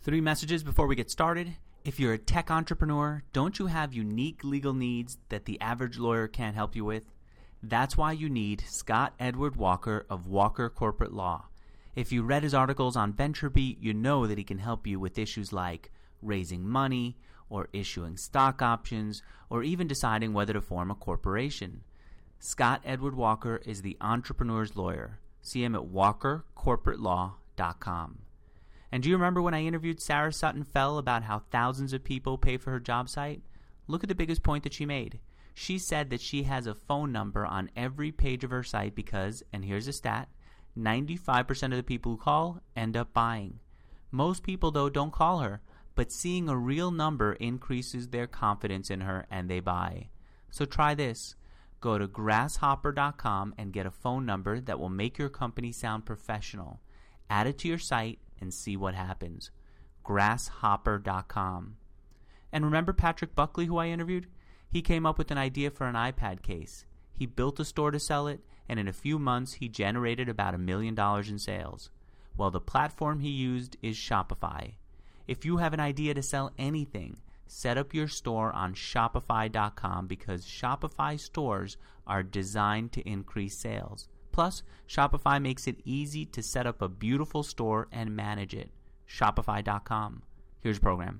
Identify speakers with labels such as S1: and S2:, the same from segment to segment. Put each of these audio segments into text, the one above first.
S1: Three messages before we get started. If you're a tech entrepreneur, don't you have unique legal needs that the average lawyer can't help you with? That's why you need Scott Edward Walker of Walker Corporate Law. If you read his articles on VentureBeat, you know that he can help you with issues like raising money, or issuing stock options, or even deciding whether to form a corporation. Scott Edward Walker is the entrepreneur's lawyer. See him at walkercorporatelaw.com. And do you remember when I interviewed Sarah Sutton Fell about how thousands of people pay for her job site? Look at the biggest point that she made. She said that she has a phone number on every page of her site because, and here's a stat, 95% of the people who call end up buying. Most people, though, don't call her, but seeing a real number increases their confidence in her and they buy. So try this. Go to grasshopper.com and get a phone number that will make your company sound professional. Add it to your site and see what happens. Grasshopper.com. And remember Patrick Buckley, who I interviewed? He came up with an idea for an iPad case. He built a store to sell it, and in a few months he generated about $1 million in sales. Well, the platform he used is Shopify. If you have an idea to sell anything, set up your store on Shopify.com because Shopify stores are designed to increase sales. Plus, Shopify makes it easy to set up a beautiful store and manage it. Shopify.com. Here's the program.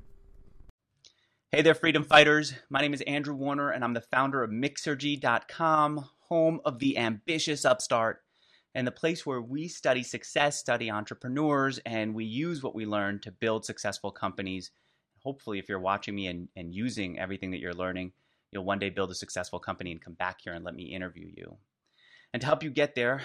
S1: Hey there, freedom fighters. My name is Andrew Warner, and I'm the founder of Mixergy.com, home of the ambitious upstart, and the place where we study success, study entrepreneurs, and we use what we learn to build successful companies. Hopefully, if you're watching me and using everything that you're learning, you'll one day build a successful company and come back here and let me interview you. And to help you get there,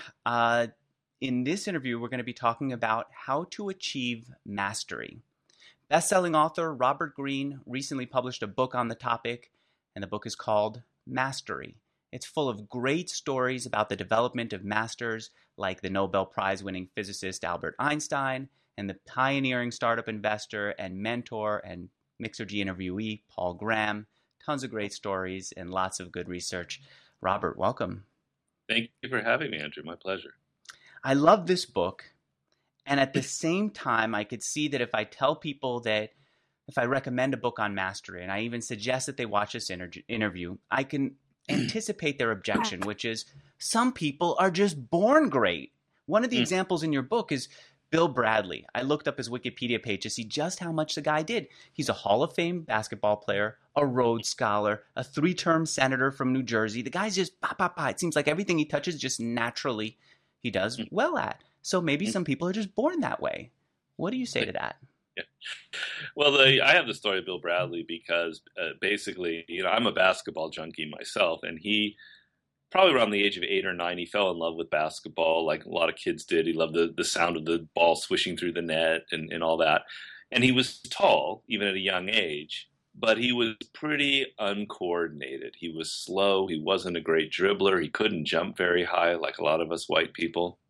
S1: in this interview, we're going to be talking about how to achieve mastery. Best-selling author Robert Greene recently published a book on the topic, and the book is called Mastery. It's full of great stories about the development of masters like the Nobel Prize-winning physicist Albert Einstein and the pioneering startup investor and mentor and Mixergy interviewee Paul Graham. Tons of great stories and lots of good research. Robert, welcome.
S2: Thank you for having me, Andrew. My pleasure.
S1: I love this book. And at the same time, I could see that if I tell people that if I recommend a book on mastery, and I even suggest that they watch this interview, I can anticipate their objection, which is some people are just born great. One of the examples in your book is Bill Bradley. I looked up his Wikipedia page to see just how much the guy did. He's a Hall of Fame basketball player, a Rhodes Scholar, a 3-term senator from New Jersey. The guy's just It seems like everything he touches just naturally he does well at. So maybe some people are just born that way. What do you say to that?
S2: Yeah. Well, I have the story of Bill Bradley because basically, I'm a basketball junkie myself, and he probably around the age of 8 or 9, he fell in love with basketball like a lot of kids did. He loved the sound of the ball swishing through the net and all that. And he was tall, even at a young age, but he was pretty uncoordinated. He was slow. He wasn't a great dribbler. He couldn't jump very high like a lot of us white people.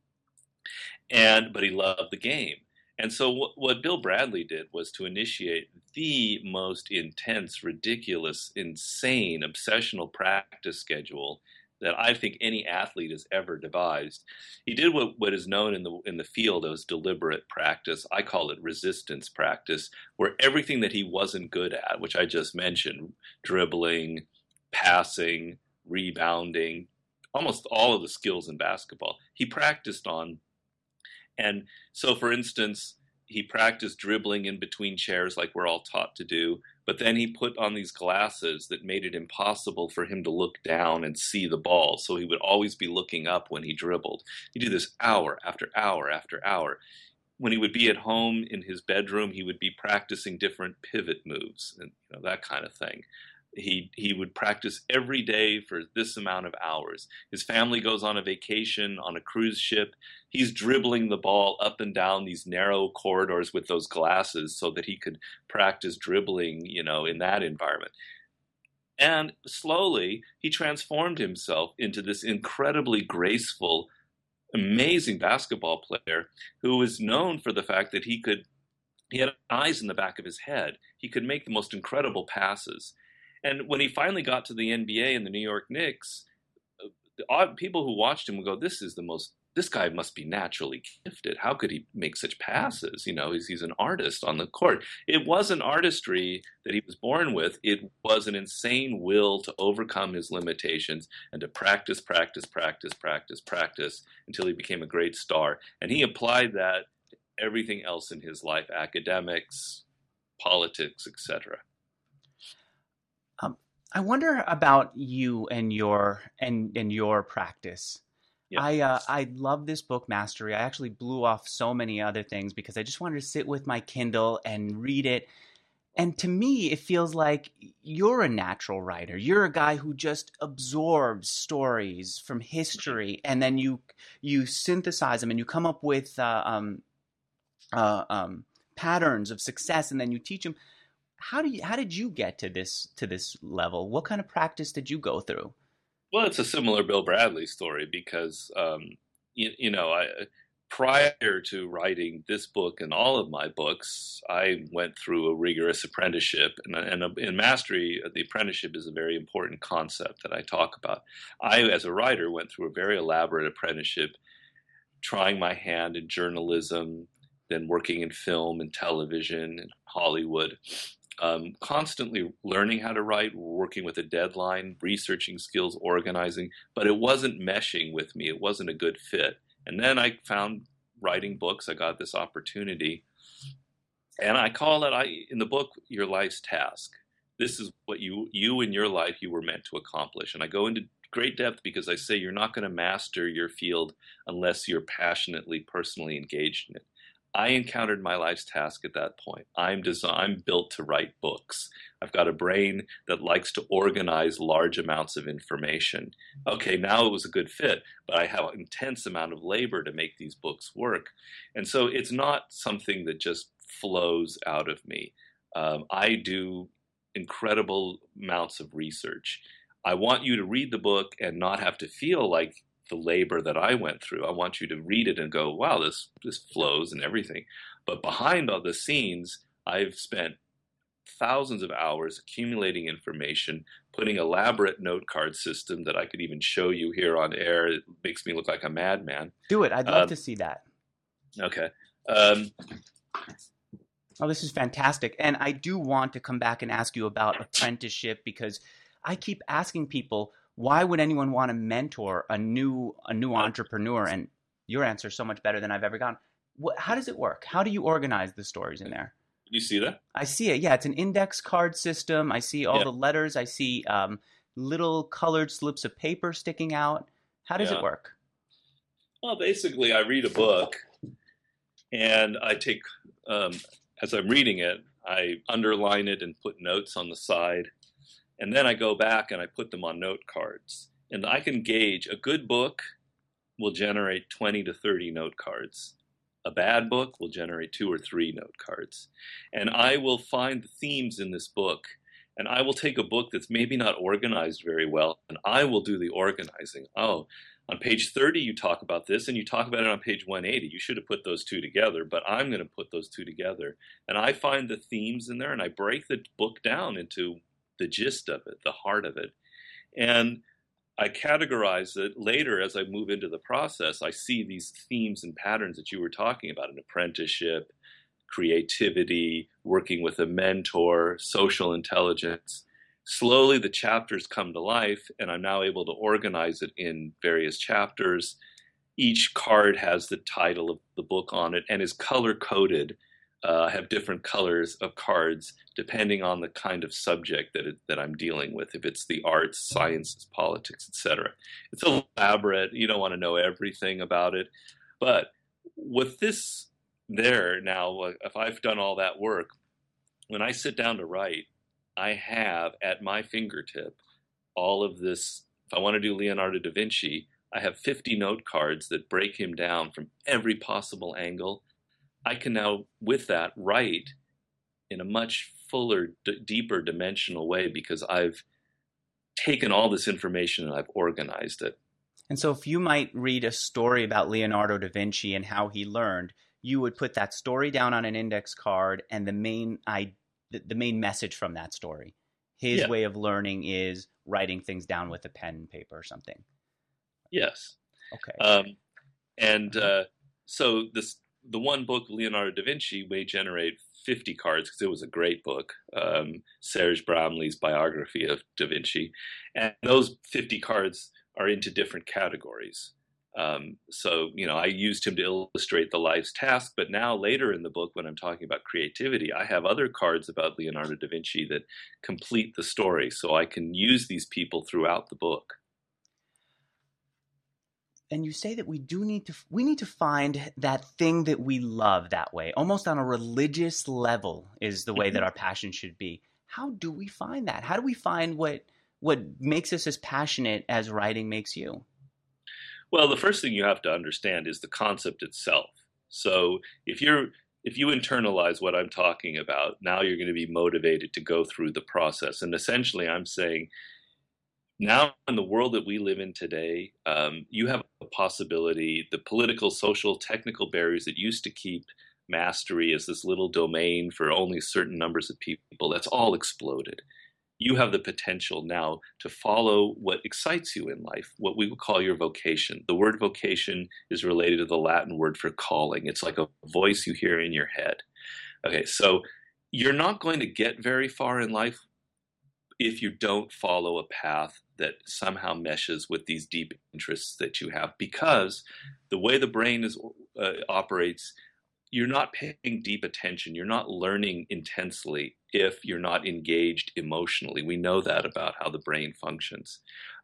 S2: But he loved the game. And so what Bill Bradley did was to initiate the most intense, ridiculous, insane, obsessional practice schedule that I think any athlete has ever devised. He did what is known in the field as deliberate practice. I call it resistance practice, where everything that he wasn't good at, which I just mentioned, dribbling, passing, rebounding, almost all of the skills in basketball, he practiced on. And so, for instance, he practiced dribbling in between chairs like we're all taught to do, but then he put on these glasses that made it impossible for him to look down and see the ball. So he would always be looking up when he dribbled. He'd do this hour after hour after hour. When he would be at home in his bedroom, he would be practicing different pivot moves and that kind of thing. He would practice every day for this amount of hours. His family goes on a vacation on a cruise ship. He's dribbling the ball up and down these narrow corridors with those glasses so that he could practice dribbling, in that environment. And slowly, he transformed himself into this incredibly graceful, amazing basketball player who was known for the fact that he had eyes in the back of his head. He could make the most incredible passes. And when he finally got to the NBA and the New York Knicks, people who watched him would go, this is this guy must be naturally gifted. How could he make such passes? He's an artist on the court. It wasn't artistry that he was born with. It was an insane will to overcome his limitations and to practice, practice, practice, practice, practice until he became a great star. And he applied that to everything else in his life, academics, politics, etc.
S1: I wonder about you and your practice. Yeah. I love this book, Mastery. I actually blew off so many other things because I just wanted to sit with my Kindle and read it. And to me, it feels like you're a natural writer. You're a guy who just absorbs stories from history, and then you synthesize them and you come up with patterns of success, and then you teach them. How did you get to this level? What kind of practice did you go through?
S2: Well, it's a similar Bill Bradley story because, prior to writing this book and all of my books, I went through a rigorous apprenticeship. And in Mastery, the apprenticeship is a very important concept that I talk about. I, as a writer, went through a very elaborate apprenticeship, trying my hand in journalism, then working in film and television and Hollywood. Constantly learning how to write, working with a deadline, researching skills, organizing, but it wasn't meshing with me. It wasn't a good fit. And then I found writing books. I got this opportunity. And I call it, in the book, Your Life's Task. This is what you in your life, you were meant to accomplish. And I go into great depth because I say you're not going to master your field unless you're passionately, personally engaged in it. I encountered my life's task at that point. I'm built to write books. I've got a brain that likes to organize large amounts of information. Okay, now it was a good fit, but I have an intense amount of labor to make these books work. And so it's not something that just flows out of me. I do incredible amounts of research. I want you to read the book and not have to feel like the labor that I went through. I want you to read it and go, wow, this flows and everything. But behind all the scenes, I've spent thousands of hours accumulating information, putting elaborate note card system that I could even show you here on air. It makes me look like a madman.
S1: Do it. I'd love to see that.
S2: Okay.
S1: Oh, this is fantastic. And I do want to come back and ask you about apprenticeship because I keep asking people, why would anyone want to mentor a new entrepreneur? And your answer is so much better than I've ever gotten. How does it work? How do you organize the stories in there?
S2: You see that?
S1: I see it. Yeah, it's an index card system. I see all the letters. I see little colored slips of paper sticking out. How does it work?
S2: Well, basically, I read a book, and I take, as I'm reading it, I underline it and put notes on the side. And then I go back and I put them on note cards. And I can gauge a good book will generate 20 to 30 note cards. A bad book will generate 2 or 3 note cards. And I will find the themes in this book. And I will take a book that's maybe not organized very well, and I will do the organizing. Oh, on page 30 you talk about this, and you talk about it on page 180. You should have put those two together, but I'm going to put those two together. And I find the themes in there, and I break the book down into the gist of it, the heart of it. And I categorize it later as I move into the process. I see these themes and patterns that you were talking about: an apprenticeship, creativity, working with a mentor, social intelligence. Slowly the chapters come to life, and I'm now able to organize it in various chapters. Each card has the title of the book on it and is color-coded. I have different colors of cards depending on the kind of subject that I'm dealing with, if it's the arts, sciences, politics, etc. It's elaborate. You don't want to know everything about it. But with this there now, if I've done all that work, when I sit down to write, I have at my fingertip all of this. If I want to do Leonardo da Vinci, I have 50 note cards that break him down from every possible angle. I can now, with that, write in a much fuller, deeper dimensional way because I've taken all this information and I've organized it.
S1: And so if you might read a story about Leonardo da Vinci and how he learned, you would put that story down on an index card and the main message from that story. His way of learning is writing things down with a pen and paper or something.
S2: Yes.
S1: Okay.
S2: And so the one book, Leonardo da Vinci, may generate 50 cards because it was a great book, Serge Bramley's biography of da Vinci. And those 50 cards are into different categories. So, I used him to illustrate the life's task, but now later in the book, when I'm talking about creativity, I have other cards about Leonardo da Vinci that complete the story. So I can use these people throughout the book.
S1: And you say that we need to find that thing that we love that way, almost on a religious level is the way that our passion should be. How do we find that? How do we find what makes us as passionate as writing makes you?
S2: Well, the first thing you have to understand is the concept itself. So if you internalize what I'm talking about, now you're going to be motivated to go through the process. And essentially I'm saying, now in the world that we live in today, you have a possibility, the political, social, technical barriers that used to keep mastery as this little domain for only certain numbers of people, that's all exploded. You have the potential now to follow what excites you in life, what we would call your vocation. The word vocation is related to the Latin word for calling. It's like a voice you hear in your head. Okay, so you're not going to get very far in life if you don't follow a path that somehow meshes with these deep interests that you have, because the way the brain operates, you're not paying deep attention. You're not learning intensely if you're not engaged emotionally. We know that about how the brain functions.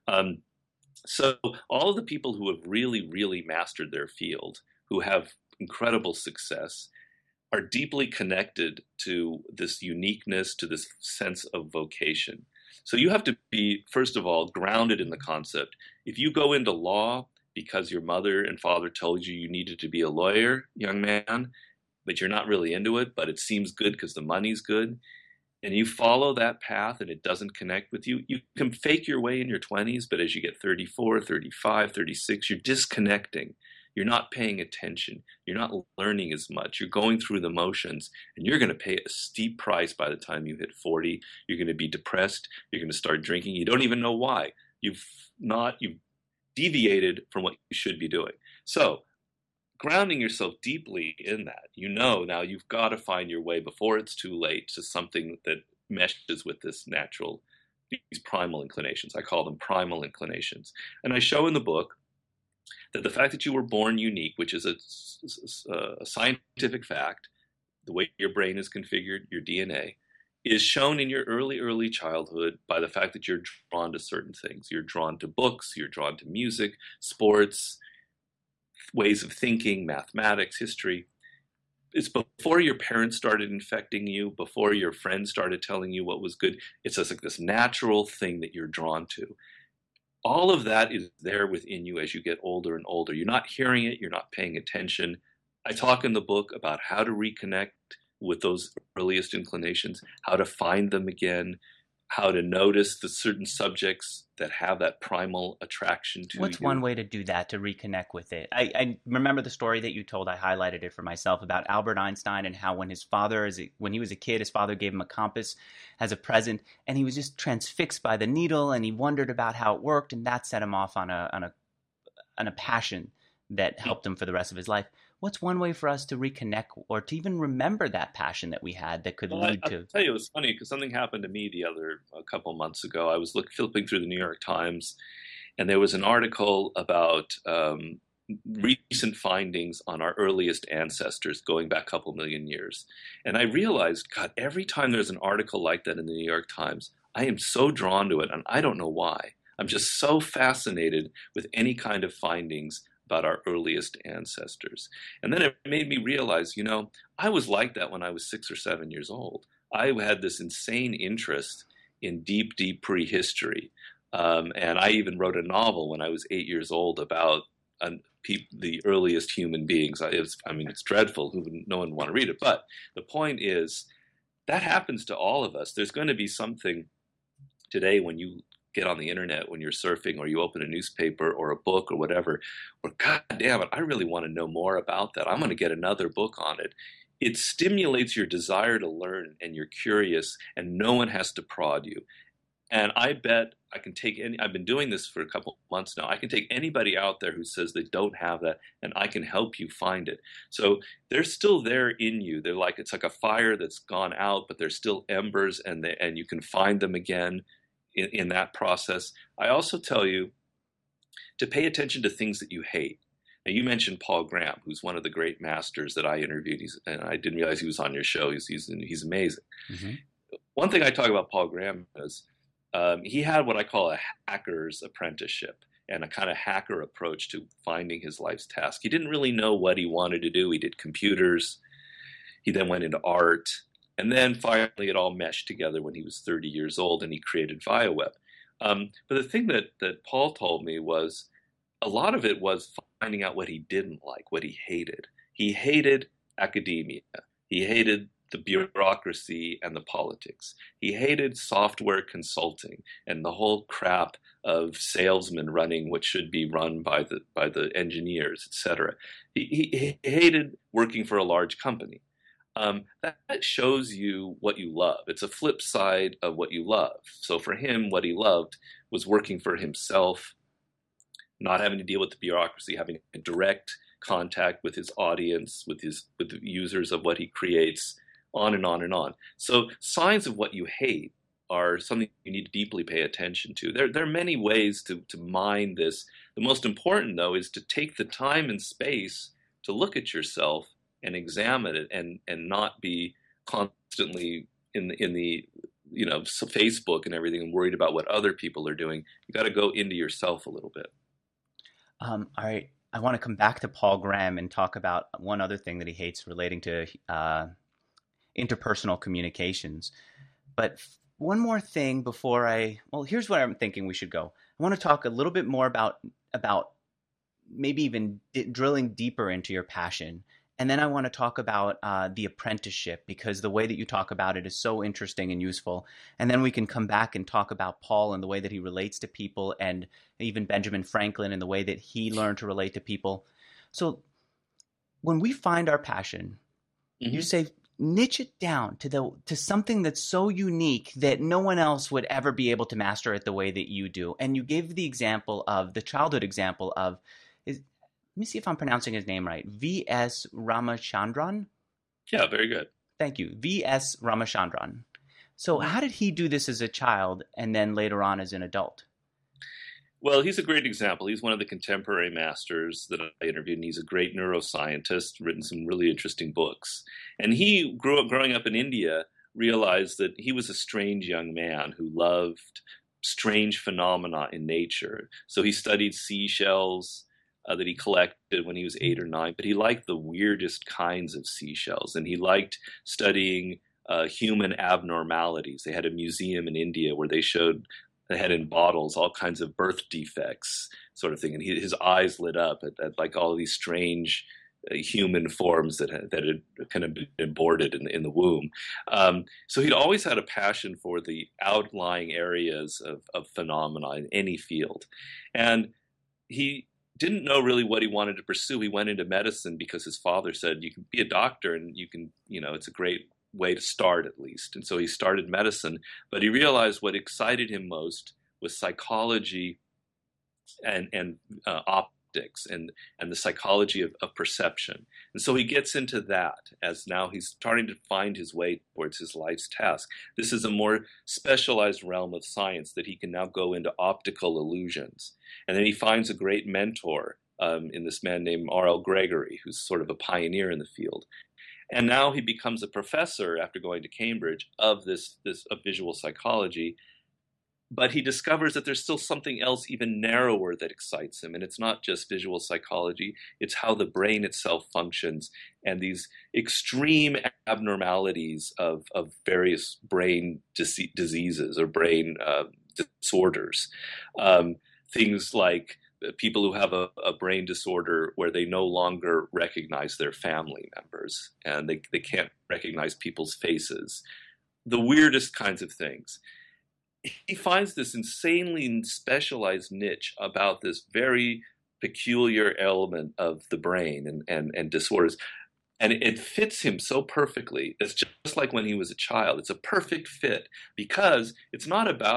S2: So all of the people who have really, really mastered their field, who have incredible success, are deeply connected to this uniqueness, to this sense of vocation. So you have to be, first of all, grounded in the concept. If you go into law because your mother and father told you needed to be a lawyer, young man, but you're not really into it, but it seems good because the money's good, and you follow that path and it doesn't connect with you, you can fake your way in your 20s, but as you get 34, 35, 36, you're disconnecting. You're not paying attention. You're not learning as much. You're going through the motions, and you're going to pay a steep price by the time you hit 40. You're going to be depressed. You're going to start drinking. You don't even know why. You've deviated from what you should be doing. So grounding yourself deeply in that, now you've got to find your way before it's too late to something that meshes with these primal inclinations. I call them primal inclinations. And I show in the book that the fact that you were born unique, which is a scientific fact, the way your brain is configured, your DNA, is shown in your early childhood by the fact that you're drawn to certain things. You're drawn to books, you're drawn to music, sports, ways of thinking, mathematics, history. It's before your parents started infecting you, before your friends started telling you what was good. It's just like this natural thing that you're drawn to. All of that is there within you as you get older and older. You're not hearing it. You're not paying attention. I talk in the book about how to reconnect with those earliest inclinations, how to find them again, how to notice the certain subjects that have that primal attraction to you.
S1: What's one way to do that, to reconnect with it? I remember the story that you told. I highlighted it for myself about Albert Einstein and how when he was a kid, his father gave him a compass as a present, and he was just transfixed by the needle, and he wondered about how it worked, and that set him off on a passion that helped him for the rest of his life. What's one way for us to reconnect or to even remember that passion that we had that could lead to?
S2: I'll tell you, it was funny because something happened to me a couple months ago. I was flipping through the New York Times, and there was an article about recent findings on our earliest ancestors going back a couple million years. And I realized, God, every time there's an article like that in the New York Times, I am so drawn to it, and I don't know why. I'm just so fascinated with any kind of findings about our earliest ancestors. And then it made me realize, I was like that when I was 6 or 7 years old. I had this insane interest in deep, deep prehistory. And I even wrote a novel when I was 8 years old about the earliest human beings. It's dreadful. No one would want to read it. But the point is, that happens to all of us. There's going to be something today when you get on the internet, when you're surfing, or you open a newspaper or a book or whatever, or God damn it, I really want to know more about that. I'm going to get another book on it. It stimulates your desire to learn, and you're curious, and no one has to prod you. And I bet I can take any, I've been doing this for a couple months now. I can take anybody out there who says they don't have that, and I can help you find it. So they're still there in you. They're like, it's like a fire that's gone out, but there's still embers, and you can find them again in that process. I also tell you to pay attention to things that you hate. Now, you mentioned Paul Graham, who's one of the great masters that I interviewed. And I didn't realize he was on your show. He's amazing. Mm-hmm. One thing I talk about Paul Graham is he had what I call a hacker's apprenticeship and a kind of hacker approach to finding his life's task. He didn't really know what he wanted to do. He did computers. He then went into art. And then finally it all meshed together when he was 30 years old, and he created ViaWeb. But the thing that Paul told me was a lot of it was finding out what he didn't like, what he hated. He hated academia. He hated the bureaucracy and the politics. He hated software consulting and the whole crap of salesmen running what should be run by the engineers, etc. He hated working for a large company. That shows you what you love. It's a flip side of what you love. So for him, what he loved was working for himself, not having to deal with the bureaucracy, having a direct contact with his audience, with the users of what he creates, on and on and on. So signs of what you hate are something you need to deeply pay attention to. There are many ways to mine this. The most important, though, is to take the time and space to look at yourself and examine it, and not be constantly in the Facebook and everything and worried about what other people are doing. You got to go into yourself a little bit.
S3: All right. I want to come back to Paul Graham and talk about one other thing that he hates relating to interpersonal communications. But one more thing before here's where I'm thinking we should go. I want to talk a little bit more about maybe even drilling deeper into your passion. And then I want to talk about the apprenticeship, because the way that you talk about it is so interesting and useful. And then we can come back and talk about Paul and the way that he relates to people, and even Benjamin Franklin and the way that he learned to relate to people. So when we find our passion, you say, niche it down to something that's so unique that no one else would ever be able to master it the way that you do. And you gave the childhood example of, let me see if I'm pronouncing his name right. V.S. Ramachandran?
S2: Yeah, very good.
S3: Thank you. V.S. Ramachandran. So how did he do this as a child and then later on as an adult?
S2: Well, he's a great example. He's one of the contemporary masters that I interviewed, and he's a great neuroscientist, written some really interesting books. And he growing up in India, realized that he was a strange young man who loved strange phenomena in nature. So he studied seashells that he collected when he was 8 or 9, but he liked the weirdest kinds of seashells, and he liked studying human abnormalities. They had a museum in India where they had in bottles all kinds of birth defects, sort of thing, and his eyes lit up at like all these strange human forms that had kind of been aborted in the womb. So he'd always had a passion for the outlying areas of phenomena in any field, and he didn't know really what he wanted to pursue. He went into medicine because his father said, you can be a doctor and you can, it's a great way to start at least. And so he started medicine, but he realized what excited him most was psychology and optics and the psychology of perception. And so he gets into that as now he's starting to find his way towards his life's task. This is a more specialized realm of science that he can now go into optical illusions. And then he finds a great mentor in this man named R.L. Gregory, who's sort of a pioneer in the field. And now he becomes a professor after going to Cambridge of of visual psychology. But he discovers that there's still something else even narrower that excites him. And it's not just visual psychology. It's how the brain itself functions and these extreme abnormalities of various brain diseases or brain disorders. Things like people who have a brain disorder where they no longer recognize their family members and they can't recognize people's faces. The weirdest kinds of things. He finds this insanely specialized niche about this very peculiar element of the brain and disorders. And it fits him so perfectly. It's just like when he was a child. It's a perfect fit because it's not about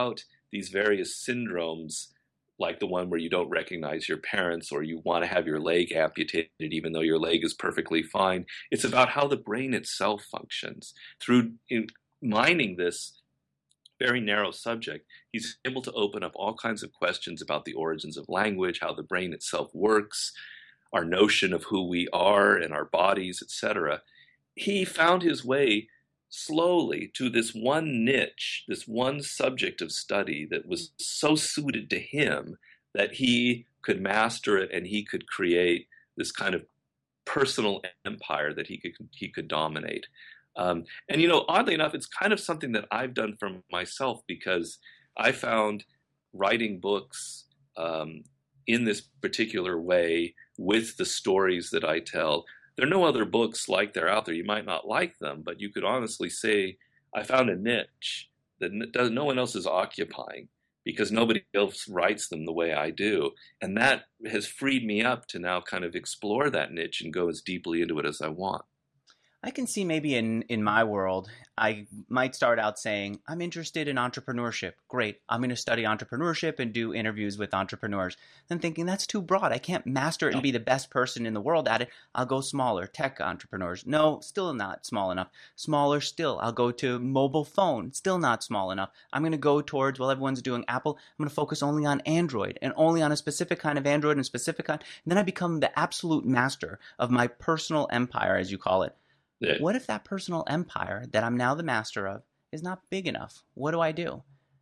S2: these various syndromes, like the one where you don't recognize your parents or you want to have your leg amputated even though your leg is perfectly fine. It's about how the brain itself functions. Through mining this very narrow subject, he's able to open up all kinds of questions about the origins of language, how the brain itself works, our notion of who we are and our bodies, etc. He found his way slowly to this one niche, this one subject of study that was so suited to him that he could master it and he could create this kind of personal empire that he could dominate. And oddly enough, it's kind of something that I've done for myself, because I found writing books in this particular way with the stories that I tell. There are no other books like they're out there. You might not like them, but you could honestly say I found a niche that no one else is occupying, because nobody else writes them the way I do. And that has freed me up to now kind of explore that niche and go as deeply into it as I want.
S3: I can see maybe in my world, I might start out saying, I'm interested in entrepreneurship. Great. I'm going to study entrepreneurship and do interviews with entrepreneurs. Then thinking that's too broad. I can't master it and be the best person in the world at it. I'll go smaller. Tech entrepreneurs. No, still not small enough. Smaller still. I'll go to mobile phone. Still not small enough. I'm going to go towards, well, everyone's doing Apple. I'm going to focus only on Android and only on a specific kind of Android and specific kind. And then I become the absolute master of my personal empire, as you call it.
S2: Yeah.
S3: What if that personal empire that I'm now the master of is not big enough? What do I do?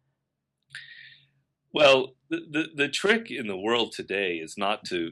S2: Well, the trick in the world today is not to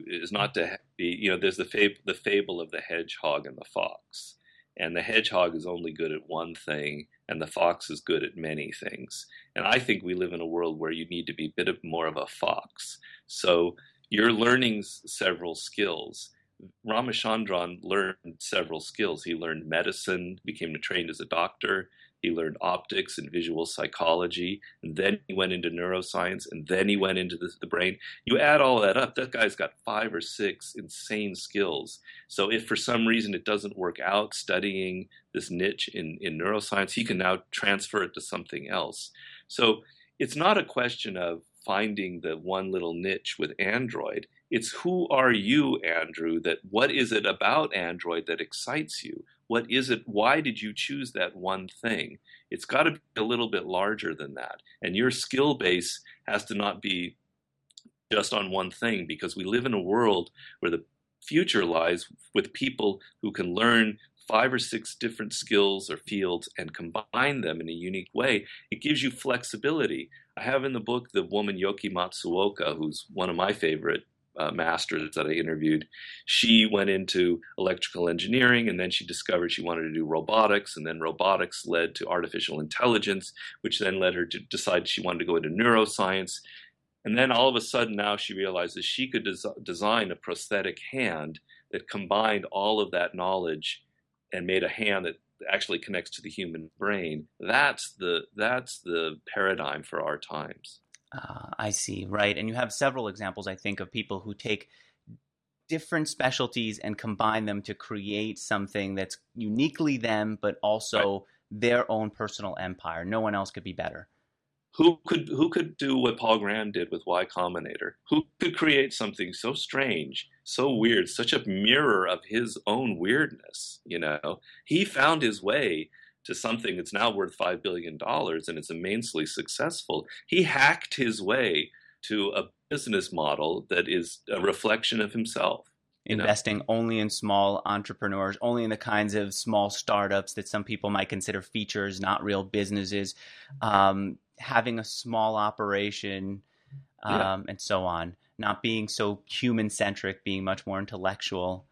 S2: be, there's the fable of the hedgehog and the fox, and the hedgehog is only good at one thing, and the fox is good at many things. And I think we live in a world where you need to be a bit more of a fox. So you're learning several skills. Ramachandran learned several skills. He learned medicine, became trained as a doctor. He learned optics and visual psychology, and then he went into neuroscience, and then he went into the brain. You add all that up, that guy's got 5 or 6 insane skills. So if for some reason it doesn't work out studying this niche in neuroscience, he can now transfer it to something else. So it's not a question of finding the one little niche with Android. It's who are you, Andrew? What is it about Android that excites you? What is it? Why did you choose that one thing? It's got to be a little bit larger than that. And your skill base has to not be just on one thing, because we live in a world where the future lies with people who can learn 5 or 6 different skills or fields and combine them in a unique way. It gives you flexibility. I have in the book the woman Yoki Matsuoka, who's one of my favorite masters that I interviewed. She went into electrical engineering, and then she discovered she wanted to do robotics, and then robotics led to artificial intelligence, which then led her to decide she wanted to go into neuroscience. And then all of a sudden now she realizes she could design a prosthetic hand that combined all of that knowledge and made a hand that actually connects to the human brain. That's the paradigm for our times.
S3: I see, right. And you have several examples, I think, of people who take different specialties and combine them to create something that's uniquely them, but also their own personal empire. No one else could be better.
S2: Who could do what Paul Graham did with Y Combinator? Who could create something so strange, so weird, such a mirror of his own weirdness? He found his way to something that's now worth $5 billion and it's immensely successful. He hacked his way to a business model that is a reflection of himself.
S3: Investing only in small entrepreneurs, only in the kinds of small startups that some people might consider features, not real businesses, having a small operation, and so on, not being so human-centric, being much more intellectual.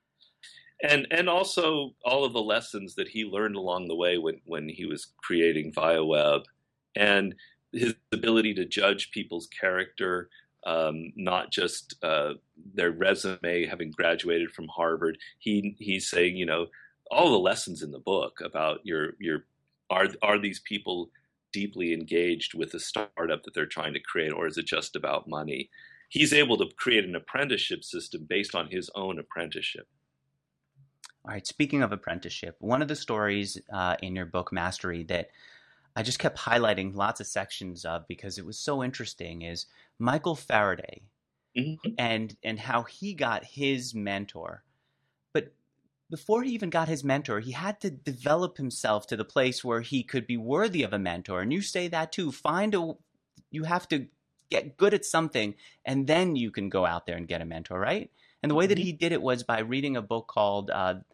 S2: And also all of the lessons that he learned along the way when he was creating ViaWeb, and his ability to judge people's character, not just their resume, having graduated from Harvard. He's saying, all the lessons in the book about are these people deeply engaged with the startup that they're trying to create, or is it just about money? He's able to create an apprenticeship system based on his own apprenticeship.
S3: All right. Speaking of apprenticeship, one of the stories in your book, Mastery, that I just kept highlighting lots of sections of because it was so interesting is Michael Faraday
S2: Mm-hmm.
S3: and how he got his mentor. But before he even got his mentor, he had to develop himself to the place where he could be worthy of a mentor. And you say that too. You have to get good at something, and then you can go out there and get a mentor, right? And the way that he did it was by reading a book called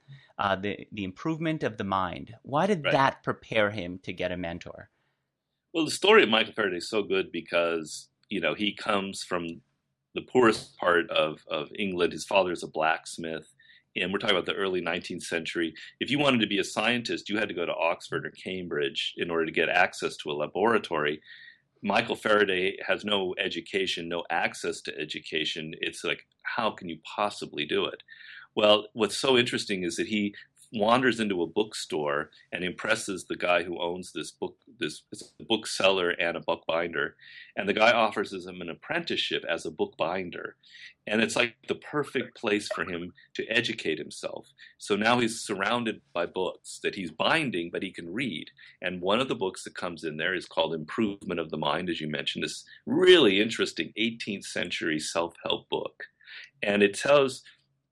S3: the Improvement of the Mind. Why did
S2: Right.
S3: that prepare him to get a mentor?
S2: Well, the story of Michael Faraday is so good because, he comes from the poorest part of England. His father is a blacksmith. And we're talking about the early 19th century. If you wanted to be a scientist, you had to go to Oxford or Cambridge in order to get access to a laboratory. Michael Faraday has no education, no access to education. It's like, how can you possibly do it? Well, what's so interesting is that he wanders into a bookstore and impresses the guy who owns this bookseller and a bookbinder. And the guy offers him an apprenticeship as a bookbinder. And it's like the perfect place for him to educate himself. So now he's surrounded by books that he's binding, but he can read. And one of the books that comes in there is called Improvement of the Mind, as you mentioned, this really interesting 18th century self-help book. And it tells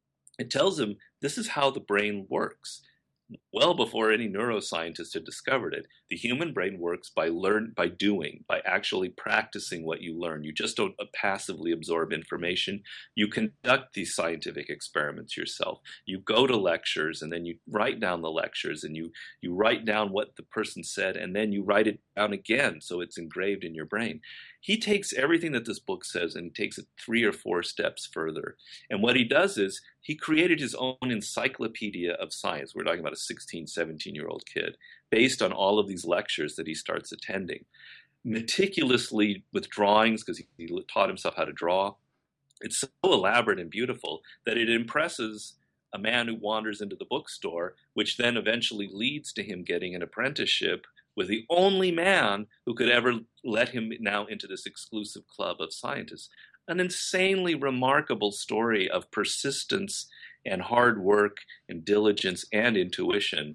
S2: him this is how the brain works. Well before any neuroscientist had discovered it, the human brain works by doing, by actually practicing what you learn. You just don't passively absorb information. You conduct these scientific experiments yourself. You go to lectures and then you write down the lectures and you write down what the person said and then you write it down again so it's engraved in your brain. He takes everything that this book says and he takes it 3 or 4 steps further. And what he does is he created his own encyclopedia of science. We're talking about a 16, 17-year-old kid, based on all of these lectures that he starts attending. Meticulously with drawings, because he taught himself how to draw. It's so elaborate and beautiful that it impresses a man who wanders into the bookstore, which then eventually leads to him getting an apprenticeship with the only man who could ever let him now into this exclusive club of scientists. An insanely remarkable story of persistence and hard work and diligence and intuition.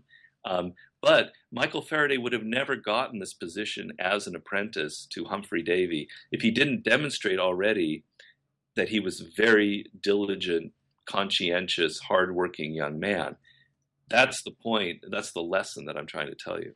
S2: But Michael Faraday would have never gotten this position as an apprentice to Humphrey Davy if he didn't demonstrate already that he was a very diligent, conscientious, hardworking young man. That's the point. That's the lesson that I'm trying to tell you.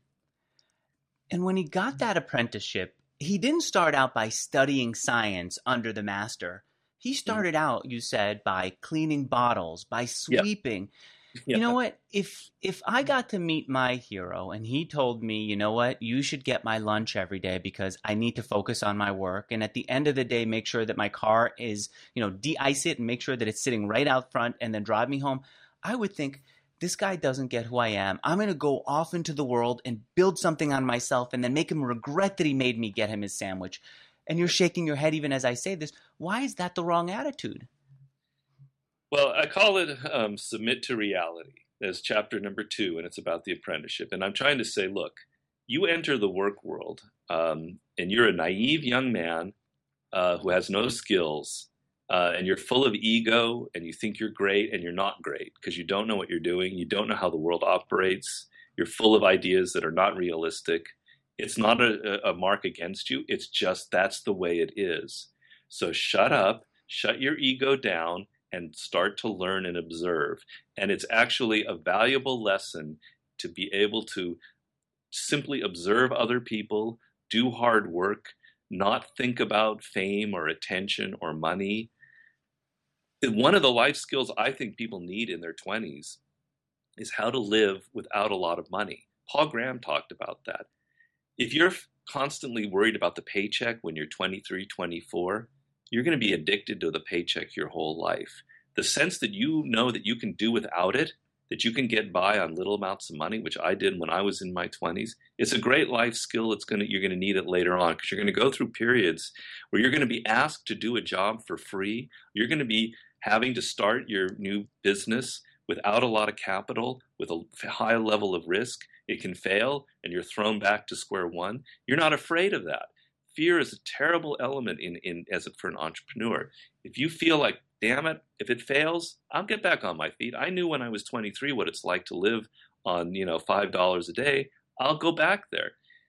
S3: And when he got that apprenticeship, he didn't start out by studying science under the master. He started out, you said, by cleaning bottles, by sweeping. Yep. You know what? If I got to meet my hero and he told me, you know what, you should get my lunch every day because I need to focus on my work. And at the end of the day, make sure that my car is, de-ice it and make sure that it's sitting right out front and then drive me home. I would think, this guy doesn't get who I am. I'm going to go off into the world and build something on myself and then make him regret that he made me get him his sandwich. And you're shaking your head even as I say this. Why is that the wrong attitude?
S2: Well, I call it Submit to Reality as chapter number 2, and it's about the apprenticeship. And I'm trying to say, look, you enter the work world and you're a naive young man who has no skills. And you're full of ego and you think you're great and you're not great because you don't know what you're doing. You don't know how the world operates. You're full of ideas that are not realistic. It's not a mark against you. It's just that's the way it is. So shut up, shut your ego down, and start to learn and observe. And it's actually a valuable lesson to be able to simply observe other people, do hard work, not think about fame or attention or money. One of the life skills I think people need in their 20s is how to live without a lot of money. Paul Graham talked about that. If you're constantly worried about the paycheck when you're 23, 24, you're going to be addicted to the paycheck your whole life. The sense that you know that you can do without it, that you can get by on little amounts of money, which I did when I was in my 20s, it's a great life skill. You're going to need it later on because you're going to go through periods where you're going to be asked to do a job for free. You're going to be having to start your new business without a lot of capital, with a high level of risk. It can fail and you're thrown back to square one. You're not afraid of that. Fear is a terrible element for an entrepreneur. If you feel like, damn it, if it fails, I'll get back on my feet. I knew when I was 23 what it's like to live on, $5 a day. I'll go back there.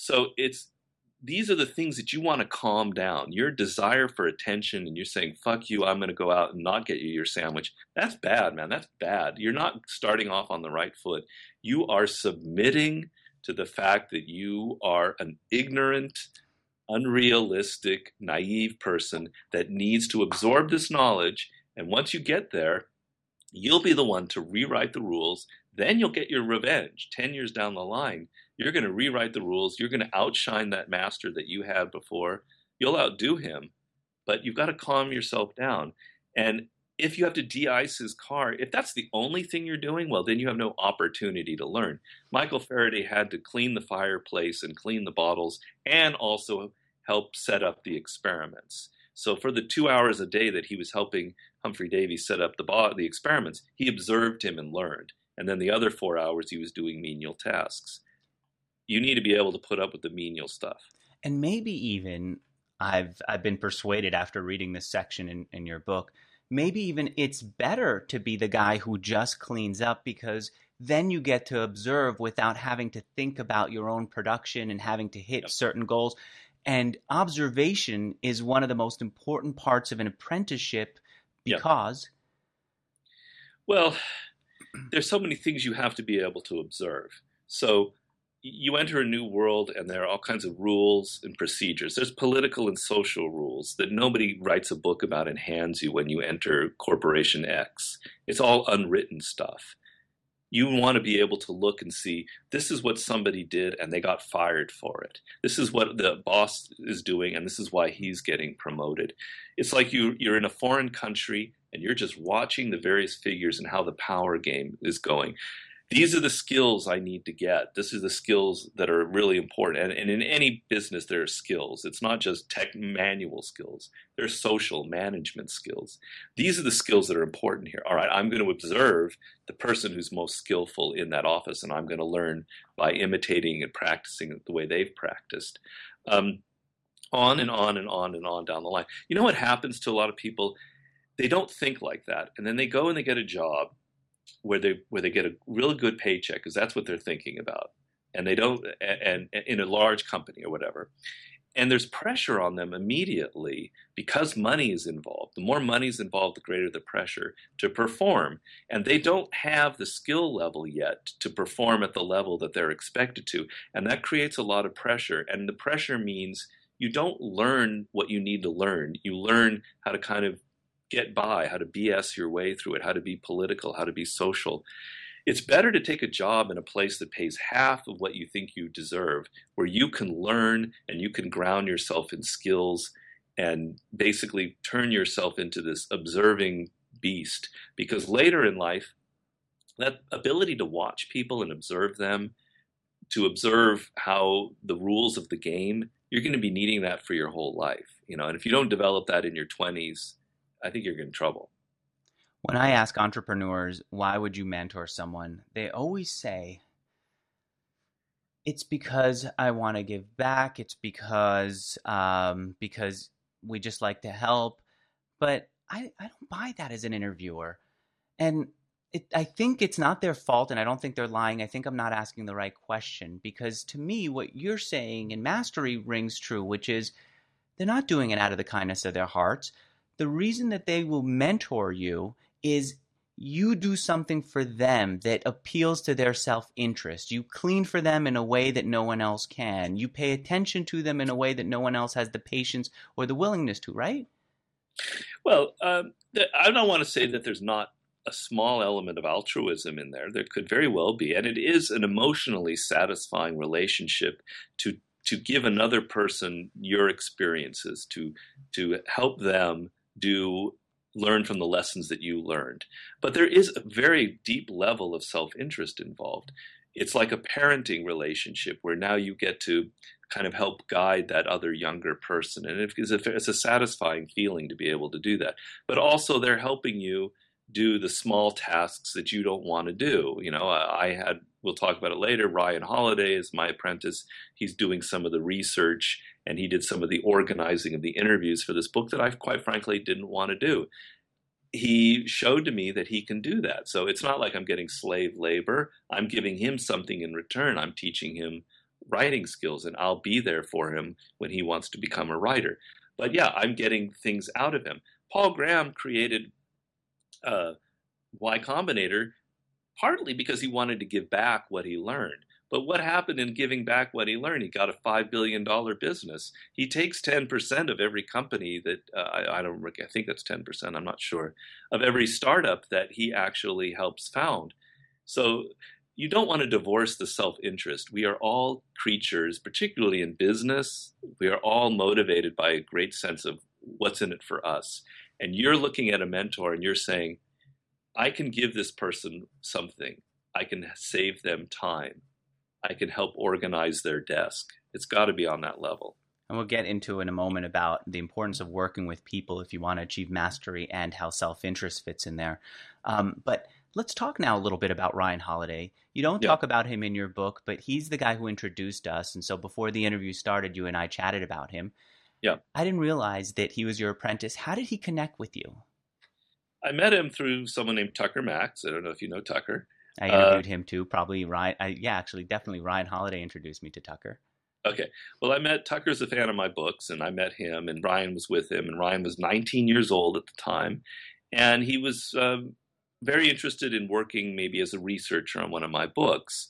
S2: So these are the things that you want to calm down. Your desire for attention, and you're saying, fuck you, I'm going to go out and not get you your sandwich. That's bad, man. That's bad. You're not starting off on the right foot. You are submitting to the fact that you are an ignorant, unrealistic, naive person that needs to absorb this knowledge. And once you get there, you'll be the one to rewrite the rules. Then you'll get your revenge 10 years down the line. You're going to rewrite the rules. You're going to outshine that master that you had before. You'll outdo him, but you've got to calm yourself down. And if you have to de-ice his car, if that's the only thing you're doing, well, then you have no opportunity to learn. Michael Faraday had to clean the fireplace and clean the bottles and also help set up the experiments. So for the 2 hours a day that he was helping Humphrey Davy set up the experiments, he observed him and learned. And then the other 4 hours he was doing menial tasks. You need to be able to put up with the menial stuff.
S3: And maybe even I've been persuaded after reading this section in your book, maybe even it's better to be the guy who just cleans up, because then you get to observe without having to think about your own production and having to hit certain goals. And observation is one of the most important parts of an apprenticeship because...
S2: Well, there's so many things you have to be able to observe. So you enter a new world and there are all kinds of rules and procedures. There's political and social rules that nobody writes a book about and hands you when you enter Corporation X. It's all unwritten stuff. You want to be able to look and see, this is what somebody did and they got fired for it. This is what the boss is doing and this is why he's getting promoted. It's like you're in a foreign country and you're just watching the various figures and how the power game is going. These are the skills I need to get. This is the skills that are really important. And in any business, there are skills. It's not just tech manual skills. There's social management skills. These are the skills that are important here. All right, I'm going to observe the person who's most skillful in that office, and I'm going to learn by imitating and practicing the way they've practiced. On and on and on and on down the line. You know what happens to a lot of people? They don't think like that. And then they go and they get a job where they get a really good paycheck because that's what they're thinking about, and they don't, and in a large company or whatever, and there's pressure on them immediately because money is involved. The more money is involved, the greater the pressure to perform, and they don't have the skill level yet to perform at the level that they're expected to, and that creates a lot of pressure. And the pressure means you don't learn what you need to learn. You learn how to kind of get by, how to BS your way through it, how to be political, how to be social. It's better to take a job in a place that pays half of what you think you deserve, where you can learn and you can ground yourself in skills and basically turn yourself into this observing beast. Because later in life, that ability to watch people and observe them, to observe how the rules of the game, you're going to be needing that for your whole life. And if you don't develop that in your 20s, I think you're in trouble.
S3: When I ask entrepreneurs, why would you mentor someone? They always say, it's because I want to give back. It's because we just like to help. But I don't buy that as an interviewer. And I think it's not their fault, and I don't think they're lying. I think I'm not asking the right question, because to me, what you're saying in Mastery rings true, which is they're not doing it out of the kindness of their hearts. The reason that they will mentor you is you do something for them that appeals to their self-interest. You clean for them in a way that no one else can. You pay attention to them in a way that no one else has the patience or the willingness to, right?
S2: Well, I don't want to say that there's not a small element of altruism in there. There could very well be. And it is an emotionally satisfying relationship to give another person your experiences, to help them learn from the lessons that you learned. But there is a very deep level of self-interest involved. It's like a parenting relationship where now you get to kind of help guide that other younger person. And it's a satisfying feeling to be able to do that. But also they're helping you do the small tasks that you don't want to do. We'll talk about it later, Ryan Holiday is my apprentice. He's doing some of the research, and he did some of the organizing of the interviews for this book that I quite frankly didn't want to do. He showed to me that he can do that. So it's not like I'm getting slave labor. I'm giving him something in return. I'm teaching him writing skills, and I'll be there for him when he wants to become a writer. But yeah, I'm getting things out of him. Paul Graham created Y Combinator partly because he wanted to give back what he learned. But what happened in giving back what he learned? He got a $5 billion business. He takes 10% of every company that, I think that's 10%, I'm not sure, of every startup that he actually helps found. So you don't want to divorce the self-interest. We are all creatures, particularly in business. We are all motivated by a great sense of what's in it for us. And you're looking at a mentor and you're saying, I can give this person something. I can save them time. I can help organize their desk. It's got to be on that level.
S3: And we'll get into in a moment about the importance of working with people if you want to achieve mastery and how self-interest fits in there. But let's talk now a little bit about Ryan Holiday. You don't talk about him in your book, but he's the guy who introduced us. And so before the interview started, you and I chatted about him.
S2: Yeah.
S3: I didn't realize that he was your apprentice. How did he connect with you?
S2: I met him through someone named Tucker Max. I don't know if you know Tucker.
S3: I interviewed him too. Probably Ryan. Definitely Ryan Holiday introduced me to Tucker.
S2: Okay. Well, I met Tucker's a fan of my books, and I met him, and Ryan was with him, and Ryan was 19 years old at the time, and he was very interested in working maybe as a researcher on one of my books.